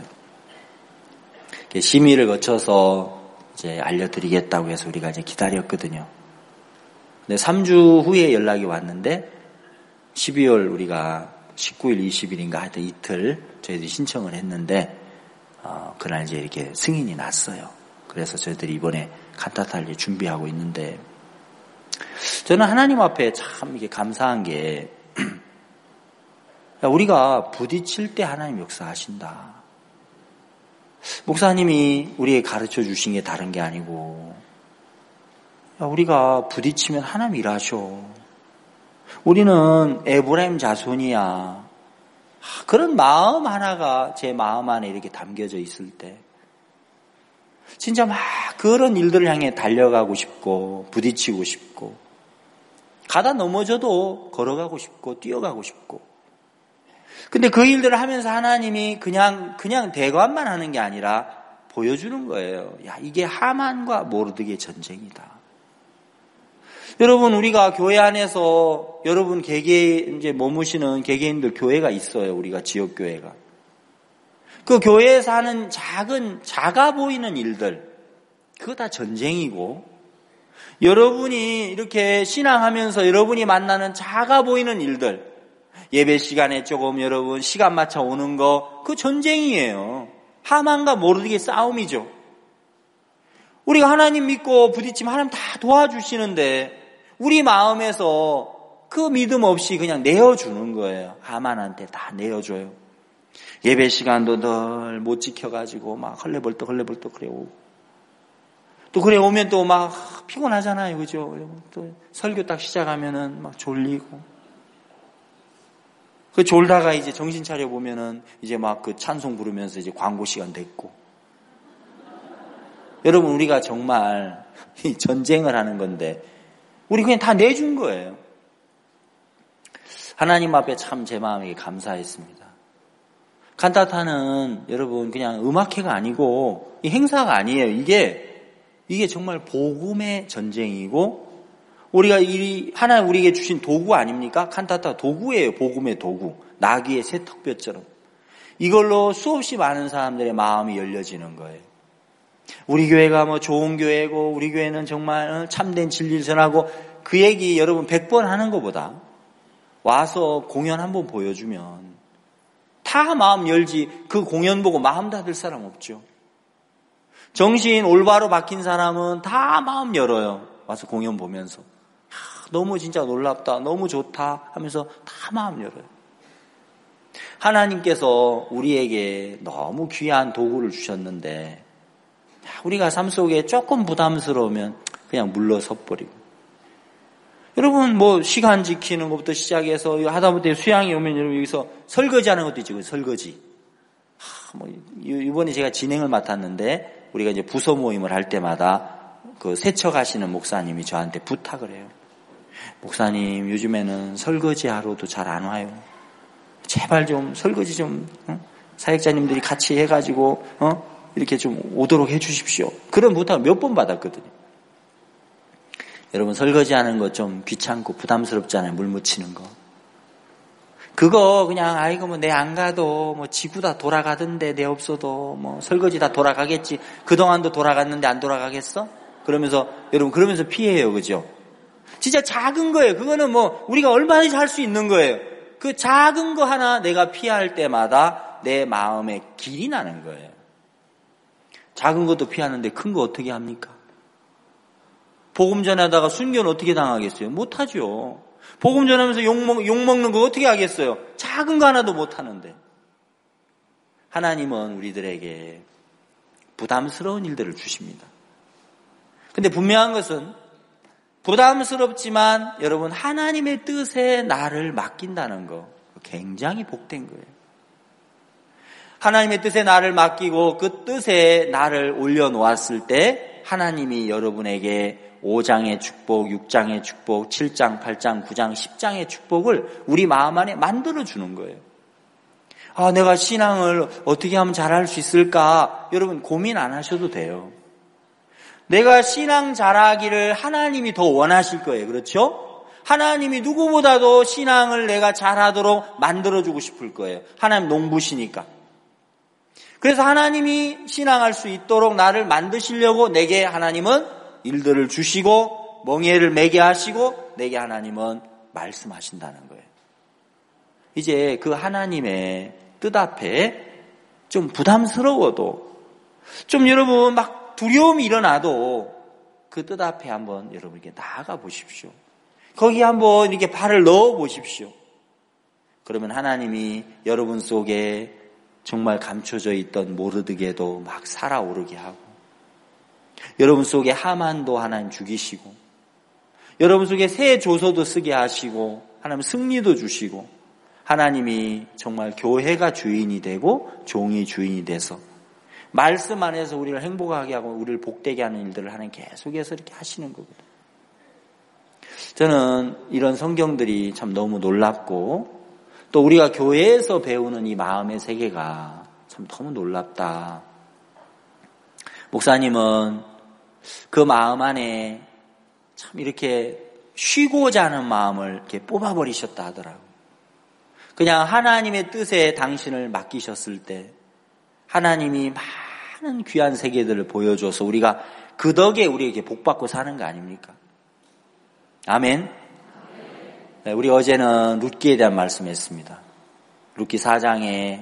심의를 거쳐서 이제 알려드리겠다고 해서 우리가 이제 기다렸거든요. 근데 3주 후에 연락이 왔는데, 12월 우리가 19일, 20일인가 하여튼 이틀 저희들이 신청을 했는데, 그날 이제 이렇게 승인이 났어요. 그래서 저희들이 이번에 칸타타를 준비하고 있는데, 저는 하나님 앞에 참 이게 감사한 게 우리가 부딪힐 때 하나님 역사하신다. 목사님이 우리에게 가르쳐 주신 게 다른 게 아니고 우리가 부딪히면 하나님 일하셔. 우리는 에브라임 자손이야. 그런 마음 하나가 제 마음 안에 이렇게 담겨져 있을 때 진짜 막 그런 일들을 향해 달려가고 싶고 부딪히고 싶고 가다 넘어져도 걸어가고 싶고 뛰어가고 싶고 근데 그 일들을 하면서 하나님이 그냥 대관만 하는 게 아니라 보여주는 거예요. 야, 이게 하만과 모르드게의 전쟁이다. 여러분 우리가 교회 안에서 여러분 개개에 이제 머무시는 개개인들 교회가 있어요. 우리가 지역 교회가. 그 교회에서 하는 작아 보이는 일들, 그거 다 전쟁이고, 여러분이 이렇게 신앙하면서 여러분이 만나는 작아 보이는 일들, 예배 시간에 조금 여러분 시간 맞춰 오는 거, 그 전쟁이에요. 하만과 모르드게 싸움이죠. 우리가 하나님 믿고 부딪히면 하나님 다 도와주시는데, 우리 마음에서 그 믿음 없이 그냥 내어주는 거예요. 하만한테 다 내어줘요. 예배 시간도 늘 못 지켜가지고 막 헐레벌떡 그래 오고 또 그래 오면 또 막 피곤하잖아요, 그죠? 또 설교 딱 시작하면은 막 졸리고 그 졸다가 이제 정신 차려 보면은 이제 막 그 찬송 부르면서 이제 광고 시간 됐고 여러분 우리가 정말 이 전쟁을 하는 건데 우리 그냥 다 내준 거예요. 하나님 앞에 참 제 마음에 감사했습니다. 칸타타는 여러분 그냥 음악회가 아니고 행사가 아니에요. 이게 정말 복음의 전쟁이고 우리가 하나님 우리에게 주신 도구 아닙니까? 칸타타 도구예요. 복음의 도구. 나귀의 새턱뼈처럼. 이걸로 수없이 많은 사람들의 마음이 열려지는 거예요. 우리 교회가 뭐 좋은 교회고 우리 교회는 정말 참된 진리를 전하고 그 얘기 여러분 100번 하는 것보다 와서 공연 한번 보여주면 다 마음 열지 그 공연 보고 마음 닫을 사람 없죠. 정신 올바로 박힌 사람은 다 마음 열어요. 와서 공연 보면서 너무 진짜 놀랍다, 너무 좋다 하면서 다 마음 열어요. 하나님께서 우리에게 너무 귀한 도구를 주셨는데 우리가 삶 속에 조금 부담스러우면 그냥 물러서 버리고 여러분 뭐 시간 지키는 것부터 시작해서 하다못해 수양이 오면 여러분 여기서 설거지하는 것도 있죠. 설거지. 뭐 이번에 제가 진행을 맡았는데 우리가 이제 부서 모임을 할 때마다 그 세척하시는 목사님이 저한테 부탁을 해요. 목사님 요즘에는 설거지하러도 잘 안 와요. 제발 좀 설거지 좀 사역자님들이 같이 해가지고 이렇게 좀 오도록 해주십시오. 그런 부탁을 몇 번 받았거든요. 여러분 설거지하는 거 좀 귀찮고 부담스럽잖아요. 물 묻히는 거. 그거 그냥 아이고 뭐 내 안 가도 뭐 지구 다 돌아가던데 내 없어도 뭐 설거지 다 돌아가겠지. 그동안도 돌아갔는데 안 돌아가겠어? 그러면서 여러분 그러면서 피해요. 그죠? 진짜 작은 거예요. 그거는 뭐 우리가 얼마든지 할 수 있는 거예요. 그 작은 거 하나 내가 피할 때마다 내 마음에 길이 나는 거예요. 작은 것도 피하는데 큰 거 어떻게 합니까? 복음 전하다가 순교는 어떻게 당하겠어요? 못하죠. 복음 전하면서 욕먹는 거 어떻게 하겠어요? 작은 거 하나도 못하는데. 하나님은 우리들에게 부담스러운 일들을 주십니다. 근데 분명한 것은 부담스럽지만 여러분 하나님의 뜻에 나를 맡긴다는 거 굉장히 복된 거예요. 하나님의 뜻에 나를 맡기고 그 뜻에 나를 올려놓았을 때 하나님이 여러분에게 5장의 축복, 6장의 축복, 7장, 8장, 9장, 10장의 축복을 우리 마음 안에 만들어주는 거예요. 내가 신앙을 어떻게 하면 잘할 수 있을까? 여러분 고민 안 하셔도 돼요. 내가 신앙 잘하기를 하나님이 더 원하실 거예요. 그렇죠? 하나님이 누구보다도 신앙을 내가 잘하도록 만들어주고 싶을 거예요. 하나님 농부시니까. 그래서 하나님이 신앙할 수 있도록 나를 만드시려고 내게 하나님은 일들을 주시고 멍에를 매게 하시고 내게 하나님은 말씀하신다는 거예요. 이제 그 하나님의 뜻 앞에 좀 부담스러워도 좀 여러분 막 두려움이 일어나도 그 뜻 앞에 한번 여러분 이렇게 나아가 보십시오. 거기 한번 이렇게 발을 넣어 보십시오. 그러면 하나님이 여러분 속에 정말 감춰져 있던 모르드게도 막 살아오르게 하고 여러분 속에 하만도 하나님 죽이시고 여러분 속에 새 조서도 쓰게 하시고 하나님 승리도 주시고 하나님이 정말 교회가 주인이 되고 종이 주인이 돼서 말씀 안에서 우리를 행복하게 하고 우리를 복되게 하는 일들을 하나님 계속해서 이렇게 하시는 거거든요. 저는 이런 성경들이 참 너무 놀랍고 또 우리가 교회에서 배우는 이 마음의 세계가 참 너무 놀랍다. 목사님은 그 마음 안에 참 이렇게 쉬고자 하는 마음을 이렇게 뽑아버리셨다 하더라고요. 그냥 하나님의 뜻에 당신을 맡기셨을 때 하나님이 많은 귀한 세계들을 보여줘서 우리가 그 덕에 우리에게 복받고 사는 거 아닙니까? 아멘. 네, 우리 어제는 룻기에 대한 말씀했습니다. 룻기 4장에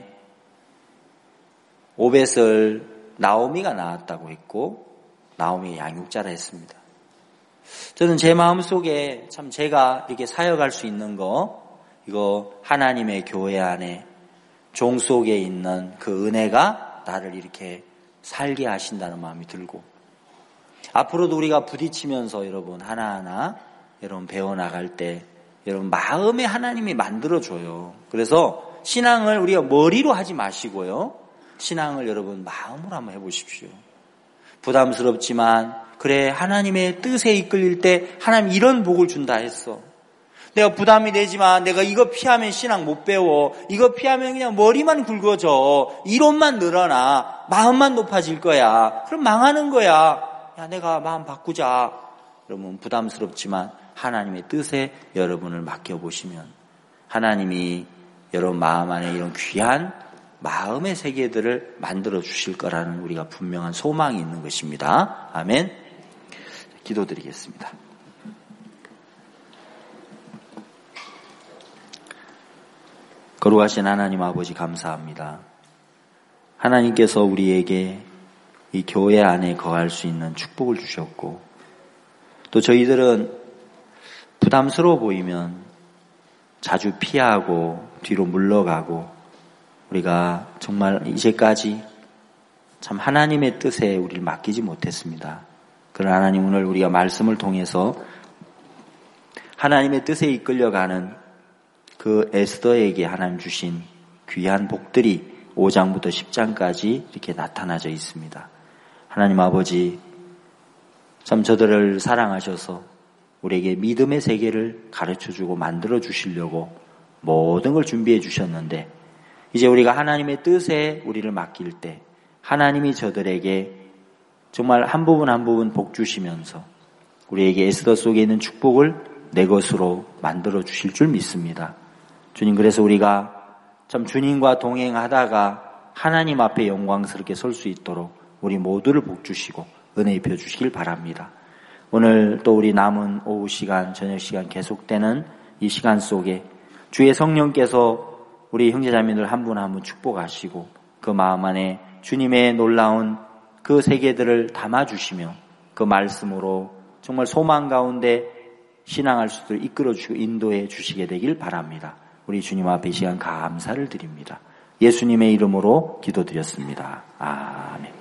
오벳을 나오미가 낳았다고 했고 나오미의 양육자라 했습니다. 저는 제 마음속에 참 제가 이렇게 사역할 수 있는 거 이거 하나님의 교회 안에 종 속에 있는 그 은혜가 나를 이렇게 살게 하신다는 마음이 들고 앞으로도 우리가 부딪히면서 여러분 하나하나 여러분 배워나갈 때 여러분 마음에 하나님이 만들어줘요. 그래서 신앙을 우리가 머리로 하지 마시고요. 신앙을 여러분 마음으로 한번 해보십시오. 부담스럽지만 그래 하나님의 뜻에 이끌릴 때 하나님 이런 복을 준다 했어. 내가 부담이 되지만 내가 이거 피하면 신앙 못 배워. 이거 피하면 그냥 머리만 굵어져. 이론만 늘어나. 마음만 높아질 거야. 그럼 망하는 거야. 야 내가 마음 바꾸자. 여러분 부담스럽지만 하나님의 뜻에 여러분을 맡겨보시면 하나님이 여러분 마음 안에 이런 귀한 마음의 세계들을 만들어 주실 거라는 우리가 분명한 소망이 있는 것입니다. 아멘. 기도드리겠습니다. 거룩하신 하나님 아버지 감사합니다. 하나님께서 우리에게 이 교회 안에 거할 수 있는 축복을 주셨고 또 저희들은 부담스러워 보이면 자주 피하고 뒤로 물러가고 우리가 정말 이제까지 참 하나님의 뜻에 우리를 맡기지 못했습니다. 그러나 하나님 오늘 우리가 말씀을 통해서 하나님의 뜻에 이끌려가는 그 에스더에게 하나님 주신 귀한 복들이 5장부터 10장까지 이렇게 나타나져 있습니다. 하나님 아버지 참 저들을 사랑하셔서 우리에게 믿음의 세계를 가르쳐주고 만들어 주시려고 모든 걸 준비해 주셨는데 이제 우리가 하나님의 뜻에 우리를 맡길 때 하나님이 저들에게 정말 한 부분 한 부분 복 주시면서 우리에게 에스더 속에 있는 축복을 내 것으로 만들어 주실 줄 믿습니다. 주님 그래서 우리가 참 주님과 동행하다가 하나님 앞에 영광스럽게 설 수 있도록 우리 모두를 복 주시고 은혜 입혀 주시길 바랍니다. 오늘 또 우리 남은 오후 시간, 저녁 시간 계속되는 이 시간 속에 주의 성령께서 우리 형제자매들 한 분 한 분 축복하시고 그 마음 안에 주님의 놀라운 그 세계들을 담아주시며 그 말씀으로 정말 소망 가운데 신앙할 수 있도록 이끌어주시고 인도해 주시게 되길 바랍니다. 우리 주님 앞에 이 시간 감사를 드립니다. 예수님의 이름으로 기도드렸습니다. 아멘.